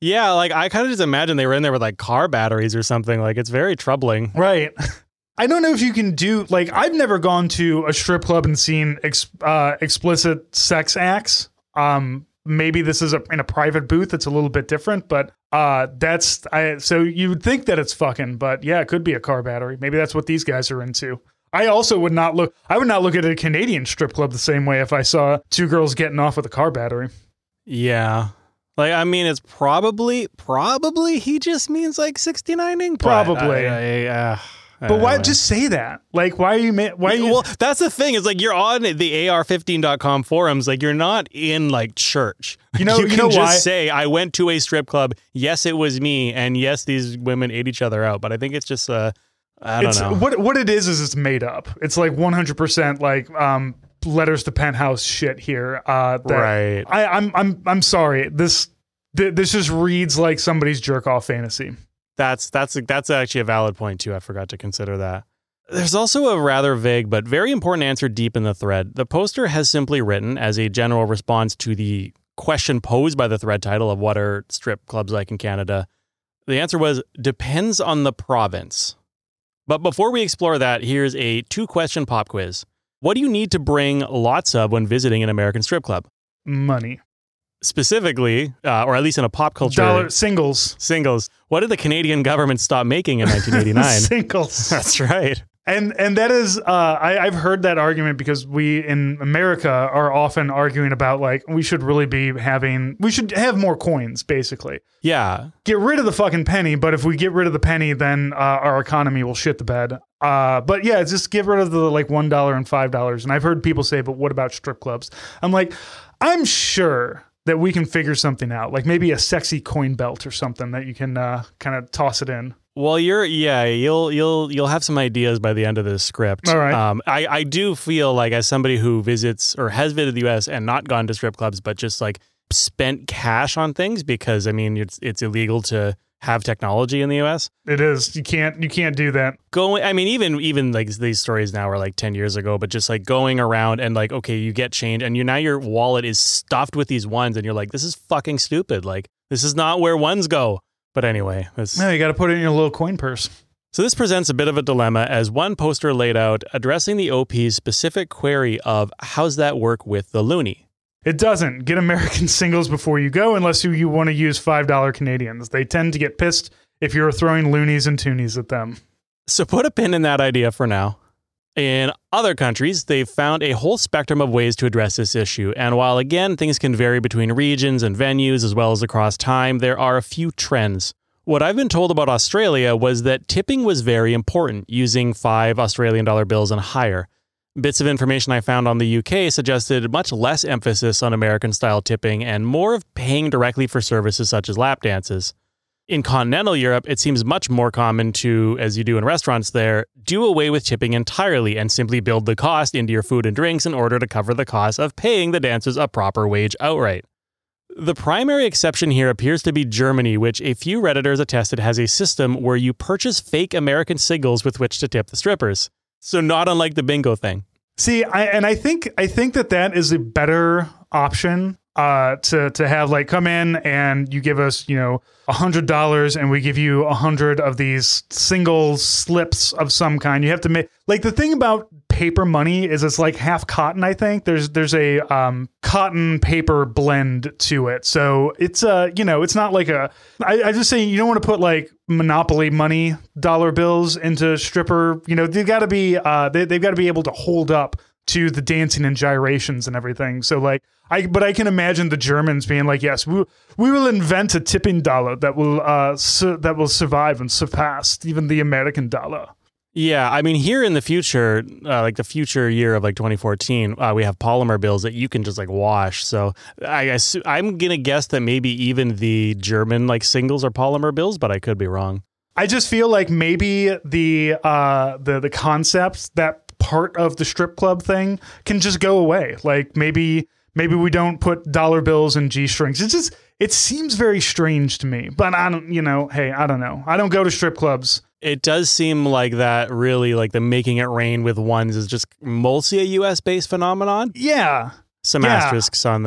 Yeah, like I kind of just imagine they were in there with like car batteries or something. Like it's very troubling. Right. I don't know if you can do, like, I've never gone to a strip club and seen ex, uh, explicit sex acts. Um, maybe this is a, in a private booth. It's a little bit different, but uh, that's, I. so you would think that it's fucking, but yeah, it could be a car battery. Maybe that's what these guys are into. I also would not look, I would not look at a Canadian strip club the same way if I saw two girls getting off with a car battery. Yeah. Like, I mean, it's probably, probably he just means like sixty-nining. Probably. I, I, uh, But why anyway. just say that? Like, why are you, ma- why are you? Well, that's the thing. Is like you're on the A R fifteen dot com forums. Like you're not in like church. You know- you you can know just why? say I went to a strip club. Yes, it was me, and yes, these women ate each other out. But I think it's just uh, I don't it's, know. What, what it is, is it's made up. It's like one hundred percent like um, letters to penthouse shit here. Uh, that Right. I, I'm, I'm, I'm sorry. This, th- this just reads like somebody's jerk off fantasy. That's that's that's actually a valid point too. I forgot to consider that. There's also a rather vague but very important answer deep in the thread. The poster has simply written, as a general response to the question posed by the thread title of what are strip clubs like in Canada, the answer was, depends on the province. But before we explore that, here's a two-question pop quiz. What do you need to bring lots of when visiting an American strip club? Money. Specifically, uh, or at least in a pop culture... Dollar singles. Singles. What did the Canadian government stop making in nineteen eighty-nine? Singles. That's right. And and that is, uh, I, I've heard that argument because we in America are often arguing about like, we should really be having, we should have more coins, basically. Yeah. Get rid of the fucking penny, but if we get rid of the penny, then uh, our economy will shit the bed. Uh, but yeah, just get rid of the like one dollar and five dollars. And I've heard people say, but what about strip clubs? I'm like, I'm sure that we can figure something out, like maybe a sexy coin belt or something that you can uh, kind of toss it in. Well, you're yeah, you'll you'll you'll have some ideas by the end of this script. All right. Um, I I do feel like as somebody who visits or has visited the U S and not gone to strip clubs, but just like spent cash on things because I mean it's it's illegal to have technology in the U S. It is. You can't. You can't do that. Going, I mean, even even like these stories now are like ten years ago, but just like going around and like, okay, you get change, and you now your wallet is stuffed with these ones, and you're like, this is fucking stupid. Like this is not where ones go. But anyway, that's, No, you got to put it in your little coin purse. so this presents a bit of a dilemma as one poster laid out addressing the O P's specific query of how's that work with the loonie? It doesn't. Get American singles before you go unless you, you want to use five dollar Canadians. They tend to get pissed if you're throwing loonies and toonies at them. So put a pin in that idea for now. In other countries, they've found a whole spectrum of ways to address this issue. And while, again, things can vary between regions and venues as well as across time, there are a few trends. What I've been told about Australia was that tipping was very important, using five Australian dollar bills and higher. Bits of information I found on the U K suggested much less emphasis on American-style tipping and more of paying directly for services such as lap dances. In continental Europe, it seems much more common to, as you do in restaurants there, do away with tipping entirely and simply build the cost into your food and drinks in order to cover the cost of paying the dancers a proper wage outright. The primary exception here appears to be Germany, which a few Redditors attested has a system where you purchase fake American singles with which to tip the strippers. So not unlike the bingo thing. See, I, and I think I think that that is a better option uh, to to have like come in and you give us, you know, a hundred dollars and we give you a hundred of these single slips of some kind. You have to make like the thing about paper money is it's like half cotton. I think there's there's a um, cotton paper blend to it, so it's uh you know it's not like a. I, I just say you don't want to put like Monopoly money dollar bills into stripper. You know they've got to be uh they they've got to be able to hold up to the dancing and gyrations and everything. So like I, but I can imagine the Germans being like, yes, we we will invent a tipping dollar that will uh su- that will survive and surpass even the American dollar. Yeah, I mean, here in the future, uh, like the future year of like twenty fourteen, uh, we have polymer bills that you can just like wash. So I guess I'm gonna guess that maybe even the German like singles are polymer bills, but I could be wrong. I just feel like maybe the uh the the concepts that part of the strip club thing can just go away. Like maybe maybe we don't put dollar bills and G strings. It's just it seems very strange to me. But I don't, you know, hey, I don't know. I don't go to strip clubs. It does seem like that really like the making it rain with ones is just mostly a U S based phenomenon. Yeah. Some Yeah. asterisks on that.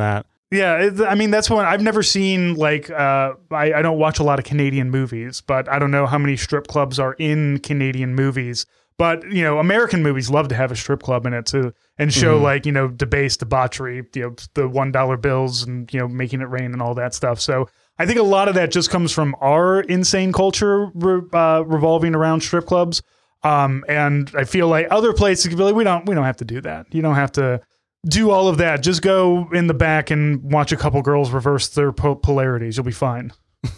Yeah, it, I mean, that's one I've never seen. Like, uh, I, I don't watch a lot of Canadian movies, but I don't know how many strip clubs are in Canadian movies. But, you know, American movies love to have a strip club in it too, and show mm-hmm. like, you know, debased debauchery, you know, the one dollar bills and, you know, making it rain and all that stuff. So I think a lot of that just comes from our insane culture re- uh, revolving around strip clubs. Um, and I feel like other places could be like, we don't, we don't have to do that. You don't have to do all of that. Just go in the back and watch a couple girls reverse their po- polarities. You'll be fine.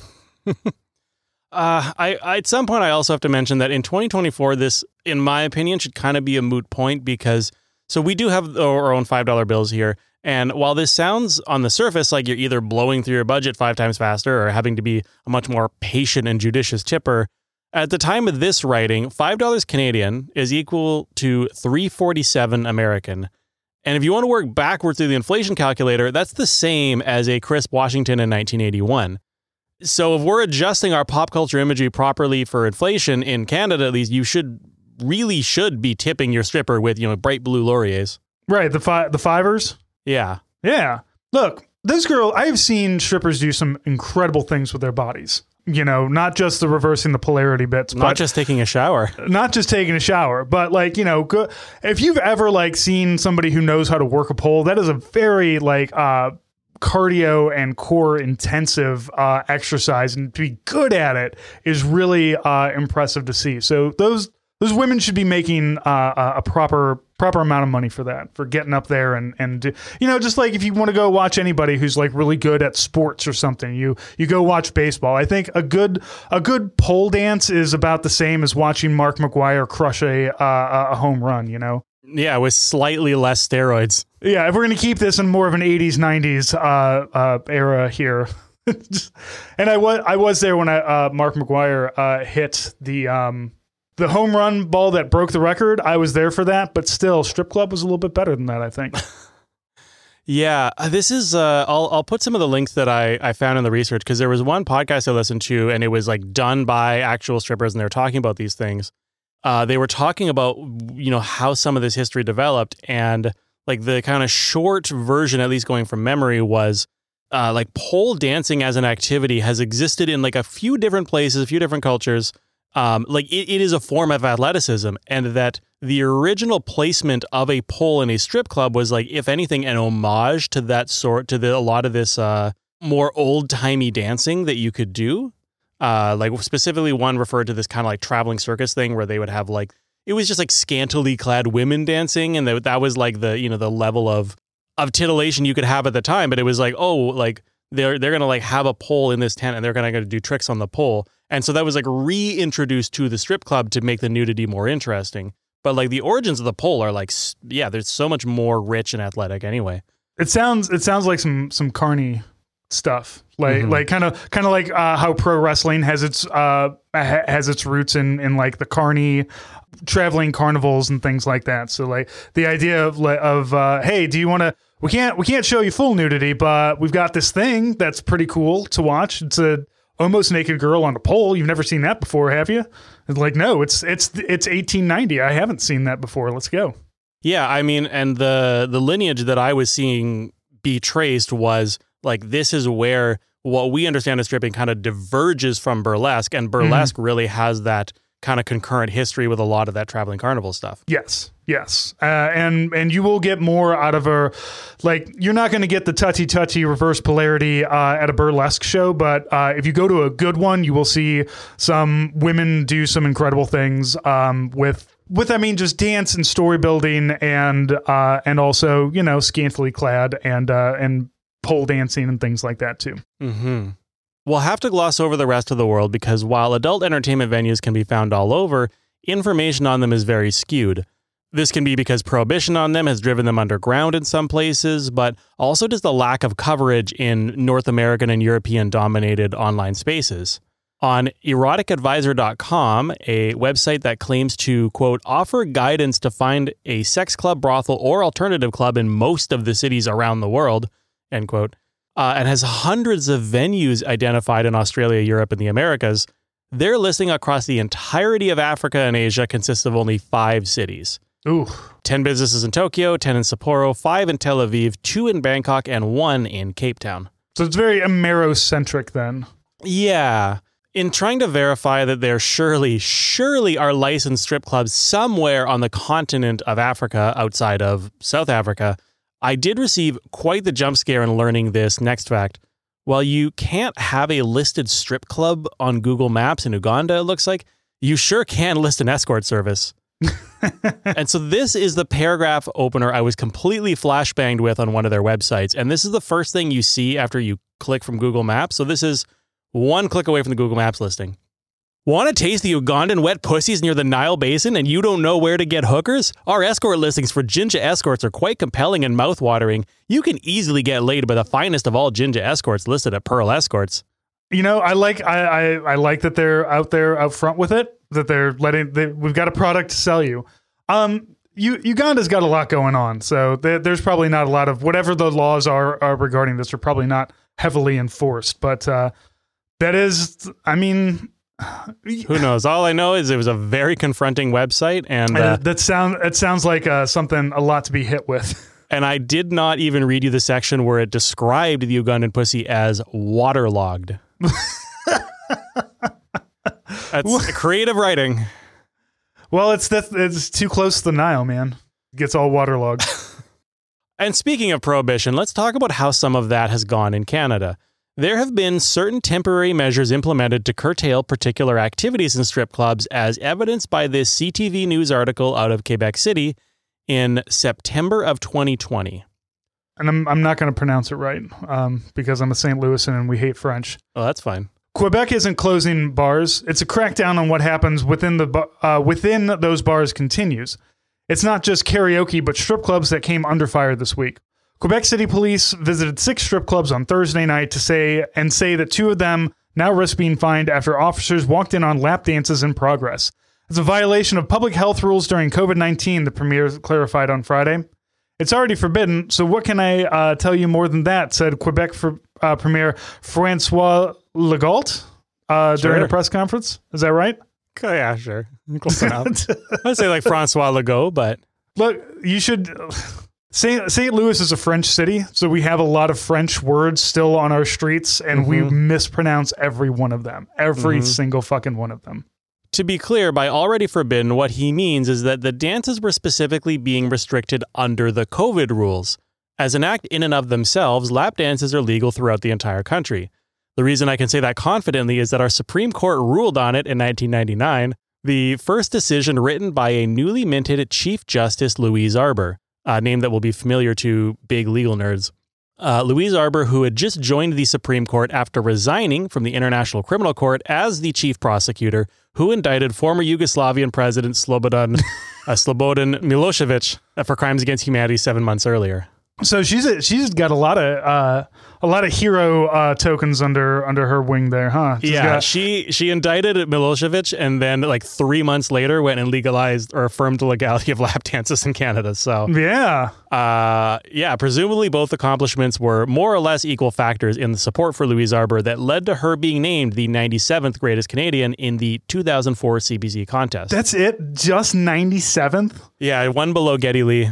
Uh, I, I at some point I also have to mention that in twenty twenty-four, this, in my opinion, should kind of be a moot point because so we do have our own five dollar bills here. And while this sounds on the surface like you're either blowing through your budget five times faster or having to be a much more patient and judicious tipper, at the time of this writing, five dollars Canadian is equal to three forty-seven American. And if you want to work backward through the inflation calculator, that's the same as a crisp Washington in nineteen eighty-one. So if we're adjusting our pop culture imagery properly for inflation in Canada, at least, you should really should be tipping your stripper with, you know, bright blue lauriers. Right. The fi- the fivers. Yeah. Yeah. Look, this girl, I've seen strippers do some incredible things with their bodies. You know, not just the reversing the polarity bits, not but just taking a shower, not just taking a shower, but like, you know, go, if you've ever like seen somebody who knows how to work a pole, that is a very like, uh, cardio and core intensive uh, exercise, and to be good at it is really uh, impressive to see. So those those women should be making uh, a proper proper amount of money for that, for getting up there and and you know, just like if you want to go watch anybody who's like really good at sports or something, you you go watch baseball. I think a good a good pole dance is about the same as watching Mark McGwire crush a uh, a home run. You know. Yeah, with slightly less steroids. Yeah, if we're going to keep this in more of an eighties, nineties uh, uh, era here. And I was I was there when I, uh, Mark McGwire uh, hit the um, the home run ball that broke the record. I was there for that, but still, strip club was a little bit better than that, I think. Yeah, this is, uh, I'll I'll put some of the links that I, I found in the research, because there was one podcast I listened to, and it was like done by actual strippers, and they were talking about these things. Uh, they were talking about, you know, how some of this history developed, and like the kind of short version, at least going from memory, was uh, like pole dancing as an activity has existed in like a few different places, a few different cultures. Um, like it, it is a form of athleticism, and that the original placement of a pole in a strip club was like, if anything, an homage to that sort, to the, a lot of this uh, more old timey dancing that you could do. Uh, like specifically one referred to this kind of like traveling circus thing where they would have like, it was just like scantily clad women dancing. And that, that was like the, you know, the level of, of titillation you could have at the time. But it was like, oh, like they're, they're going to like have a pole in this tent and they're going to do tricks on the pole. And so that was like reintroduced to the strip club to make the nudity more interesting. But like the origins of the pole are like, yeah, there's so much more rich and athletic anyway. It sounds, it sounds like some, some carny stuff, like mm-hmm. like kind of kind of like uh, how pro wrestling has its uh ha- has its roots in in like the carny traveling carnivals and things like that. So like the idea of of uh, hey, do you want to? We can't we can't show you full nudity, but we've got this thing that's pretty cool to watch. It's a almost naked girl on a pole. You've never seen that before, have you? It's like, no, it's it's it's eighteen ninety. I haven't seen that before. Let's go. Yeah, I mean, and the the lineage that I was seeing be traced was like, this is where what we understand as stripping kind of diverges from burlesque, and burlesque mm-hmm. really has that kind of concurrent history with a lot of that traveling carnival stuff. Yes, yes, uh, and and you will get more out of a, like, you're not going to get the touchy touchy reverse polarity uh, at a burlesque show, but uh, if you go to a good one, you will see some women do some incredible things um, with. With, I mean, just dance and story building, and uh, and also, you know, scantily clad and uh, and pole dancing and things like that too. Mm-hmm. We'll have to gloss over the rest of the world because while adult entertainment venues can be found all over, information on them is very skewed. This can be because prohibition on them has driven them underground in some places, but also just the lack of coverage in North American and European dominated online spaces. On erotic advisor dot com, a website that claims to, quote, offer guidance to find a sex club, brothel, or alternative club in most of the cities around the world, end quote, uh, and has hundreds of venues identified in Australia, Europe, and the Americas, their listing across the entirety of Africa and Asia consists of only five cities. Ooh. ten businesses in Tokyo, ten in Sapporo, five in Tel Aviv, two in Bangkok, and one in Cape Town. So it's very Amero-centric then. Yeah. In trying to verify that there surely, surely are licensed strip clubs somewhere on the continent of Africa outside of South Africa, I did receive quite the jump scare in learning this next fact. While you can't have a listed strip club on Google Maps in Uganda, it looks like, you sure can list an escort service. And so this is the paragraph opener I was completely flashbanged with on one of their websites. And this is the first thing you see after you click from Google Maps. So this is one click away from the Google Maps listing. Want to taste the Ugandan wet pussies near the Nile Basin and you don't know where to get hookers? Our escort listings for Jinja escorts are quite compelling and mouth-watering. You can easily get laid by the finest of all Jinja escorts listed at Pearl Escorts. You know, I like I, I, I like that they're out there out front with it, that they're letting, they, we've got a product to sell you. Um, you, Uganda's got a lot going on, so there, there's probably not a lot of, whatever the laws are, are regarding this are probably not heavily enforced, but uh, that is, I mean... Who knows? All I know is it was a very confronting website, and uh, that sound it sounds like uh, something a lot to be hit with. And I did not even read you the section where it described the Ugandan pussy as waterlogged. That's creative writing. Well, it's that it's too close to the Nile, man. It gets all waterlogged. And speaking of prohibition, let's talk about how some of that has gone in Canada. There have been certain temporary measures implemented to curtail particular activities in strip clubs, as evidenced by this C T V News article out of Quebec City in September of twenty twenty. And I'm I'm not going to pronounce it right um, because I'm a Saint Louisan and we hate French. Oh, that's fine. Quebec isn't closing bars. It's a crackdown on what happens within the uh, within those bars continues. It's not just karaoke, but strip clubs that came under fire this week. Quebec City Police visited six strip clubs on Thursday night to say and say that two of them now risk being fined after officers walked in on lap dances in progress. It's a violation of public health rules during covid nineteen, the premier clarified on Friday. It's already forbidden, so what can I uh, tell you more than that, said Quebec for, uh, Premier Francois Legault uh, Sure. during a press conference. Is that right? Oh, yeah, sure. Close enough. I'd say like Francois Legault, but... Look, you should... Saint Saint Louis is a French city, so we have a lot of French words still on our streets, and mm-hmm. we mispronounce every one of them. Every mm-hmm. single fucking one of them. To be clear, by already forbidden, what he means is that the dances were specifically being restricted under the COVID rules. As an act in and of themselves, lap dances are legal throughout the entire country. The reason I can say that confidently is that our Supreme Court ruled on it in nineteen ninety-nine, the first decision written by a newly minted Chief Justice Louise Arbour. A name that will be familiar to big legal nerds. Uh, Louise Arbour, who had just joined the Supreme Court after resigning from the International Criminal Court as the chief prosecutor, who indicted former Yugoslavian President Slobodan, uh, Slobodan Milosevic for crimes against humanity seven months earlier. So she's a, she's got a lot of uh, a lot of hero uh, tokens under under her wing there, huh? She's yeah, got- she she indicted Milosevic, and then like three months later went and legalized or affirmed the legality of lap dances in Canada. So yeah, uh, yeah, presumably both accomplishments were more or less equal factors in the support for Louise Arbour that led to her being named the ninety-seventh greatest Canadian in the two thousand four C B C contest. That's it, just ninety-seventh. Yeah, one below Geddy Lee.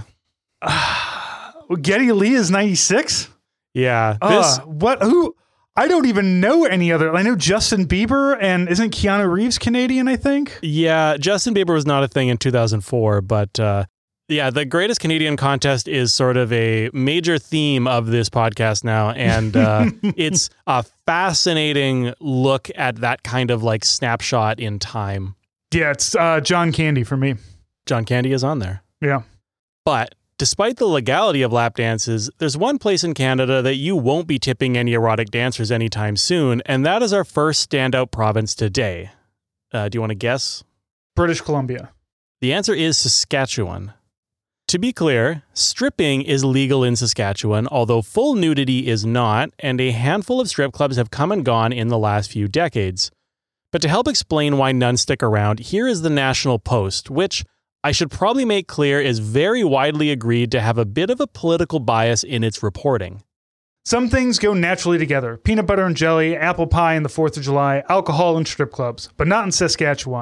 Geddy Lee is ninety-six? Yeah. This uh, what who I don't even know any other. I know Justin Bieber, and isn't Keanu Reeves Canadian, I think? Yeah, Justin Bieber was not a thing in two thousand four, but uh, yeah, the Greatest Canadian Contest is sort of a major theme of this podcast now, and uh, it's a fascinating look at that kind of like snapshot in time. Yeah, it's uh, John Candy for me. John Candy is on there. Yeah. But despite the legality of lap dances, there's one place in Canada that you won't be tipping any erotic dancers anytime soon, and that is our first standout province today. Uh, do you want to guess? British Columbia. The answer is Saskatchewan. To be clear, stripping is legal in Saskatchewan, although full nudity is not, and a handful of strip clubs have come and gone in the last few decades. But to help explain why none stick around, here is the National Post, which I should probably make clear is very widely agreed to have a bit of a political bias in its reporting. Some things go naturally together. Peanut butter and jelly, apple pie and the fourth of July, alcohol and strip clubs. But not in Saskatchewan.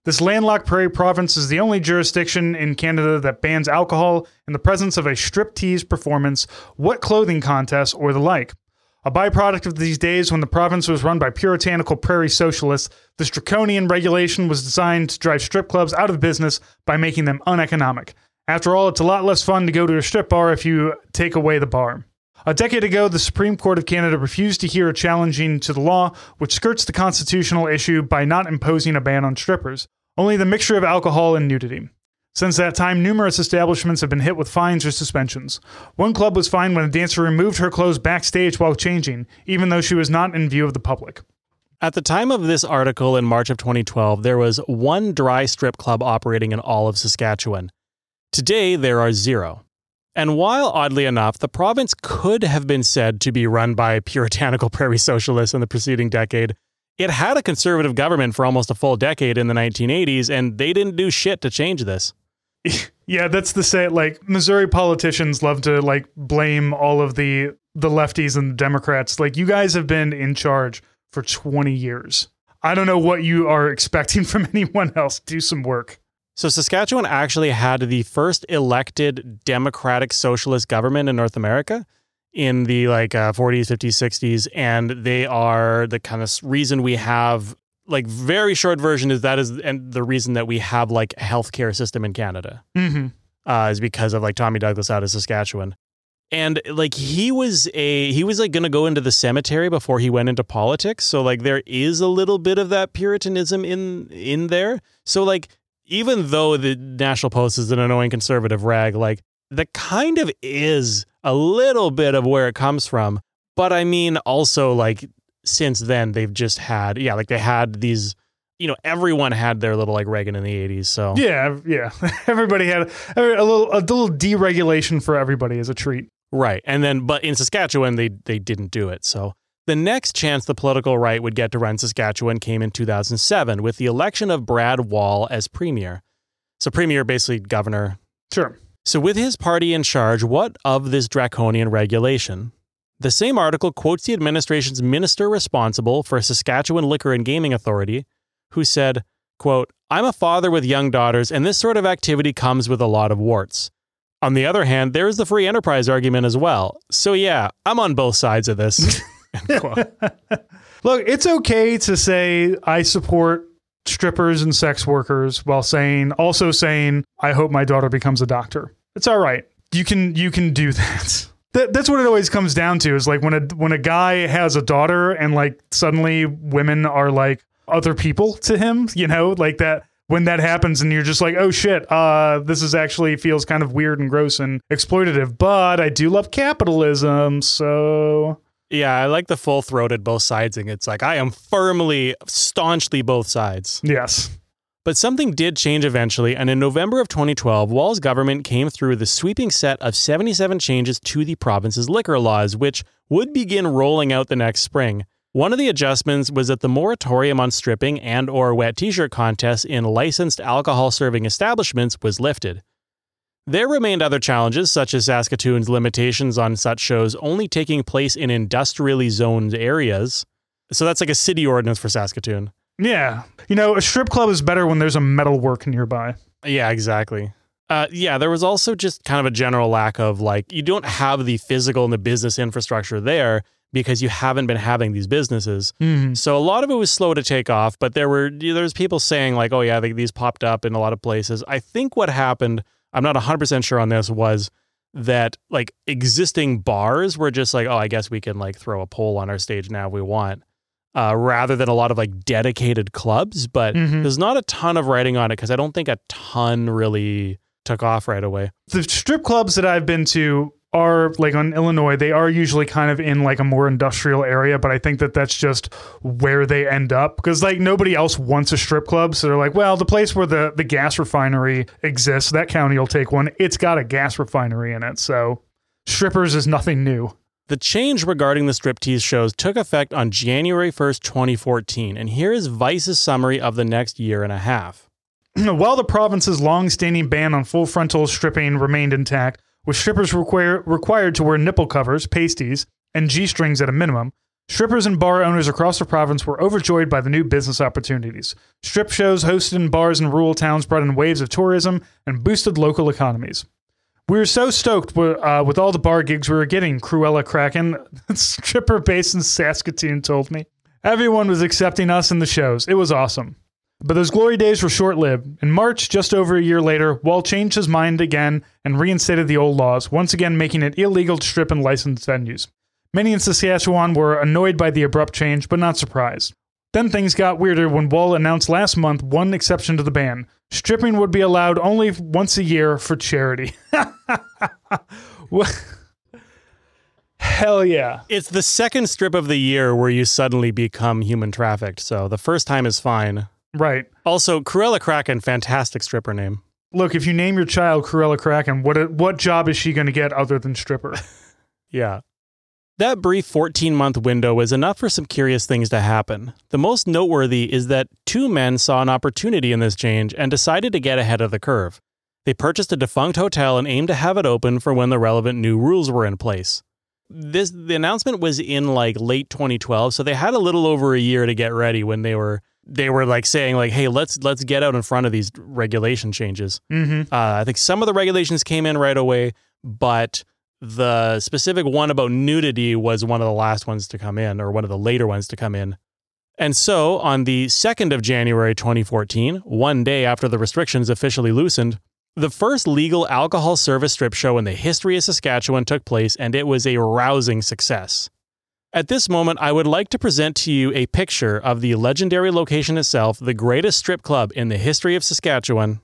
This landlocked prairie province is the only jurisdiction in Canada that bans alcohol in the presence of a striptease performance, wet clothing contest, or the like. A byproduct of these days when the province was run by puritanical prairie socialists, this draconian regulation was designed to drive strip clubs out of business by making them uneconomic. After all, it's a lot less fun to go to a strip bar if you take away the bar. A decade ago, the Supreme Court of Canada refused to hear a challenging to the law, which skirts the constitutional issue by not imposing a ban on strippers. Only the mixture of alcohol and nudity. Since that time, numerous establishments have been hit with fines or suspensions. One club was fined when a dancer removed her clothes backstage while changing, even though she was not in view of the public. At the time of this article in March of twenty twelve, there was one dry strip club operating in all of Saskatchewan. Today, there are zero. And while, oddly enough, the province could have been said to be run by puritanical prairie socialists in the preceding decade, it had a conservative government for almost a full decade in the nineteen eighties, and they didn't do shit to change this. Yeah, that's the say. Like, Missouri politicians love to like blame all of the the lefties and the Democrats. Like, you guys have been in charge for twenty years. I don't know what you are expecting from anyone else. Do some work. So Saskatchewan actually had the first elected democratic socialist government in North America in the like uh, forties, fifties, sixties, and they are the kind of reason we have, like, very short version is that is and the reason that we have like a healthcare system in Canada mm-hmm. uh, is because of like Tommy Douglas out of Saskatchewan. And like he was a he was like going to go into the cemetery before he went into politics. So like there is a little bit of that Puritanism in in there. So like even though the National Post is an annoying conservative rag, like that kind of is a little bit of where it comes from. But I mean, also like since then they've just had, yeah, like they had these, you know, everyone had their little like Reagan in the eighties. So yeah, yeah, everybody had a little a little deregulation for everybody as a treat. Right. And then, but in Saskatchewan, they they didn't do it. So the next chance the political right would get to run Saskatchewan came in two thousand seven with the election of Brad Wall as premier. So premier, basically governor. Sure. So with his party in charge, what of this draconian regulation? The same article quotes the administration's minister responsible for Saskatchewan Liquor and Gaming Authority, who said, quote, "I'm a father with young daughters, and this sort of activity comes with a lot of warts. On the other hand, there is the free enterprise argument as well. So yeah, I'm on both sides of this." Look, it's okay to say I support strippers and sex workers while saying also saying I hope my daughter becomes a doctor. It's all right. You can you can do that. That that's what it always comes down to, is like when a when a guy has a daughter and like suddenly women are like other people to him, you know, like that. When that happens and you're just like, oh shit, uh, this is actually feels kind of weird and gross and exploitative, but I do love capitalism, so... Yeah, I like the full-throated both sidesing. It's like, I am firmly, staunchly both sides. Yes. But something did change eventually, and in November of twenty twelve, Wall's government came through with a sweeping set of seventy-seven changes to the province's liquor laws, which would begin rolling out the next spring. One of the adjustments was that the moratorium on stripping and or wet t-shirt contests in licensed alcohol-serving establishments was lifted. There remained other challenges, such as Saskatoon's limitations on such shows only taking place in industrially zoned areas. So that's like a city ordinance for Saskatoon. Yeah. You know, a strip club is better when there's a metal work nearby. Yeah, exactly. Uh, yeah, there was also just kind of a general lack of, like, you don't have the physical and the business infrastructure there, because you haven't been having these businesses. Mm-hmm. So a lot of it was slow to take off, but there were there's people saying like, oh yeah, they, these popped up in a lot of places. I think what happened, I'm not one hundred percent sure on this, was that like existing bars were just like, oh, I guess we can like throw a pole on our stage now if we want, uh, rather than a lot of like dedicated clubs. But mm-hmm. there's not a ton of writing on it because I don't think a ton really took off right away. The strip clubs that I've been to are like on Illinois, they are usually kind of in like a more industrial area, but I think that that's just where they end up because like nobody else wants a strip club. So they're like, well, the place where the, the gas refinery exists, that county will take one. It's got a gas refinery in it. So strippers is nothing new. The change regarding the striptease shows took effect on January first, twenty fourteen. And here is Vice's summary of the next year and a half. While the province's long-standing ban on full frontal stripping remained intact, with strippers require, required to wear nipple covers, pasties, and G-strings at a minimum, Strippers and bar owners across the province were overjoyed by the new business opportunities. Strip shows hosted in bars in rural towns brought in waves of tourism and boosted local economies. We were so stoked with, uh, with all the bar gigs we were getting, Cruella Kraken, stripper based in Saskatoon, told me. Everyone was accepting us in the shows. It was awesome. But those glory days were short-lived. In March, just over a year later, Wall changed his mind again and reinstated the old laws, once again making it illegal to strip in licensed venues. Many in Saskatchewan were annoyed by the abrupt change, but not surprised. Then things got weirder when Wall announced last month one exception to the ban. Stripping would be allowed only once a year for charity. Hell yeah. It's the second strip of the year where you suddenly become human trafficked, so the first time is fine. Right. Also, Cruella Kraken, fantastic stripper name. Look, if you name your child Cruella Kraken, what what job is she going to get other than stripper? Yeah. That brief fourteen-month window was enough for some curious things to happen. The most noteworthy is that two men saw an opportunity in this change and decided to get ahead of the curve. They purchased a defunct hotel and aimed to have it open for when the relevant new rules were in place. This the announcement was in like late twenty twelve, so they had a little over a year to get ready when they were they were like saying like, hey, let's let's get out in front of these regulation changes. Mm-hmm. Uh, I think some of the regulations came in right away, but the specific one about nudity was one of the last ones to come in, or one of the later ones to come in. And so on the second of January twenty fourteen, one day after the restrictions officially loosened, the first legal alcohol service strip show in the history of Saskatchewan took place, and it was a rousing success. At this moment, I would like to present to you a picture of the legendary location itself, the greatest strip club in the history of Saskatchewan.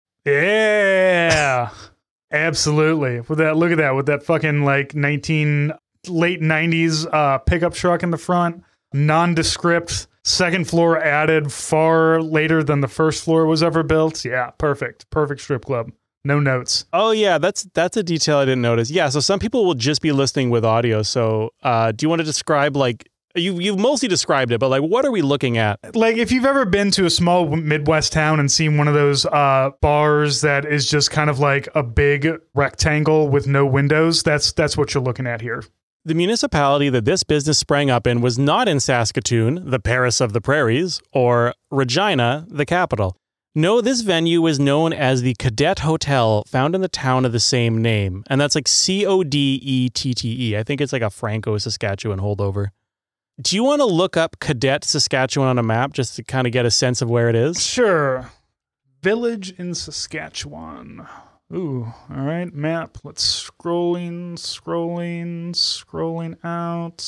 Yeah. Absolutely. With that, look at that, with that fucking like nineteen late nineties uh, pickup truck in the front, nondescript, second floor added far later than the first floor was ever built. Yeah, perfect, perfect strip club. No notes. Oh yeah, that's that's a detail I didn't notice. Yeah, so some people will just be listening with audio. So, uh, do you want to describe like? You, you've mostly described it, but like, what are we looking at? Like, if you've ever been to a small Midwest town and seen one of those uh, bars that is just kind of like a big rectangle with no windows, that's that's what you're looking at here. The municipality that this business sprang up in was not in Saskatoon, the Paris of the Prairies, or Regina, the capital. No, this venue was known as the Cadet Hotel, found in the town of the same name. And that's like C O D E T T E. I think it's like a Franco-Saskatchewan holdover. Do you want to look up Cadet, Saskatchewan on a map just to kind of get a sense of where it is? Sure. Village in Saskatchewan. Ooh, all right, map. Let's scrolling, scrolling, scrolling out,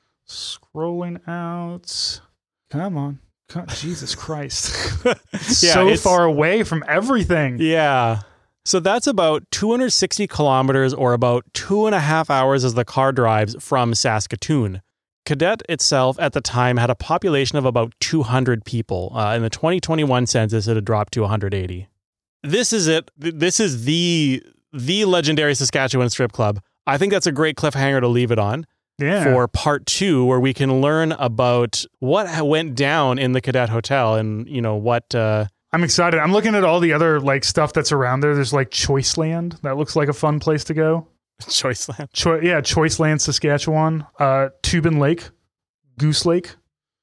scrolling out. Come on. God, Jesus Christ. It's Yeah, so it's- far away from everything. Yeah. So that's about two hundred sixty kilometers or about two and a half hours as the car drives from Saskatoon. Cadet itself at the time had a population of about two hundred people. Uh, in the twenty twenty-one census, it had dropped to one hundred eighty. This is it. This is the the legendary Saskatchewan strip club. I think that's a great cliffhanger to leave it on Yeah. for part two, where we can learn about what went down in the Cadet Hotel and, you know, what... Uh, I'm excited. I'm looking at all the other like stuff that's around there. There's like Choiceland. That looks like a fun place to go. Choiceland. Choi- yeah, Choiceland, Saskatchewan. Uh, Tubin Lake, Goose Lake,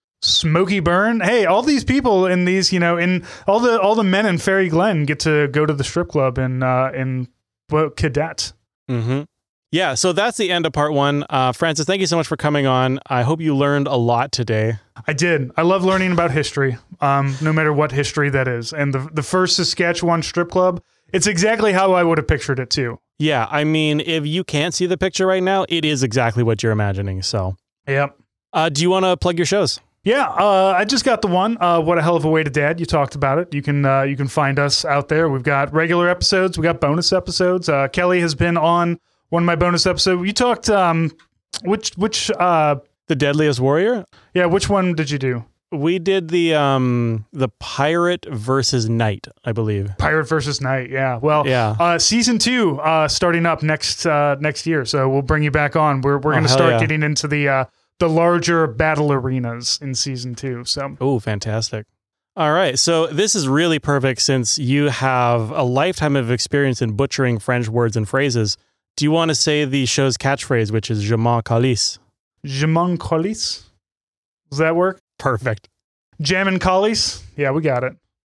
Smoky Burn. Hey, all these people in these, you know, in all the all the men in Fairy Glen get to go to the strip club in uh, in well, Cadet. Mm-hmm. Yeah, so that's the end of part one. Uh, Francis, thank you so much for coming on. I hope you learned a lot today. I did. I love learning about history, um, no matter what history that is. And the the first Saskatchewan strip club, it's exactly how I would have pictured it too. Yeah, I mean, if you can't see the picture right now, it is exactly what you're imagining. So, Yep. uh, do you want to plug your shows? Yeah, uh, I just got the one. Uh, what a hell of a way to dad! You talked about it. You can uh, you can find us out there. We've got regular episodes. We got bonus episodes. Uh, Kelly has been on one of my bonus episodes. You talked um, which which uh, The Deadliest Warrior? yeah, which one did you do? We did the um the pirate versus knight, I believe. Pirate versus Knight. Yeah. Well, Yeah. Uh, season two uh, starting up next uh, next year. So we'll bring you back on. We're we're Oh, going to hell start yeah. getting into the uh, the larger battle arenas in season two. So Oh, fantastic. All right. So this is really perfect since you have a lifetime of experience in butchering French words and phrases. Do you want to say the show's catchphrase, which is Je m'en calisse? Jamon Collis. Does that work? Perfect. Jammin' Collies? Yeah, we got it.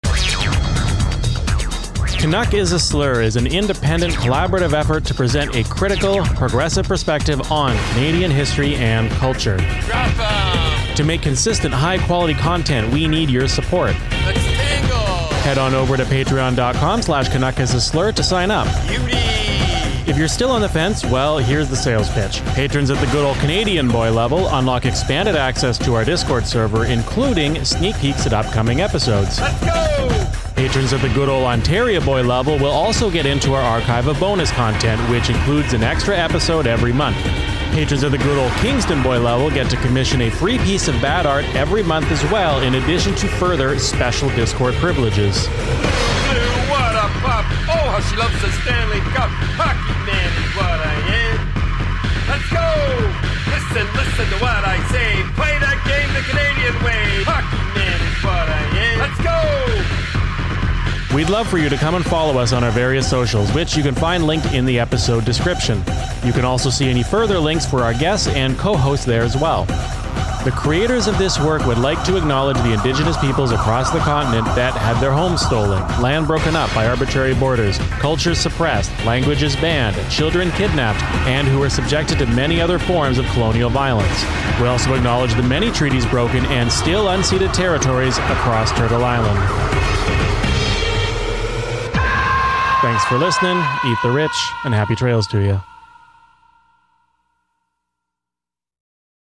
Canuck is a Slur is an independent, collaborative effort to present a critical, progressive perspective on Canadian history and culture. To make consistent, high-quality content, we need your support. Let's tangle. Head on over to patreon.com slash Canuck is a Slur to sign up. Beauty. If you're still on the fence, well, here's the sales pitch. Patrons at the good old Canadian Boy level unlock expanded access to our Discord server, including sneak peeks at upcoming episodes. Let's go. Patrons at the good old Ontario Boy level will also get into our archive of bonus content, which includes an extra episode every month. Patrons at the good old Kingston Boy level get to commission a free piece of bad art every month as well, in addition to further special Discord privileges. What a pop. Oh, how she loves the Stanley Cup. Hockey man is what I am. Let's go. Listen, listen to what I say. Play that game the Canadian way. Hockey man is what I am. Let's go. We'd love for you to come and follow us on our various socials, which you can find linked in the episode description. You can also see any further links for our guests and co-hosts there as well. The creators of this work would like to acknowledge the Indigenous peoples across the continent that had their homes stolen, land broken up by arbitrary borders, cultures suppressed, languages banned, children kidnapped, and who were subjected to many other forms of colonial violence. We also acknowledge the many treaties broken and still unceded territories across Turtle Island. Thanks for listening, eat the rich, and happy trails to you.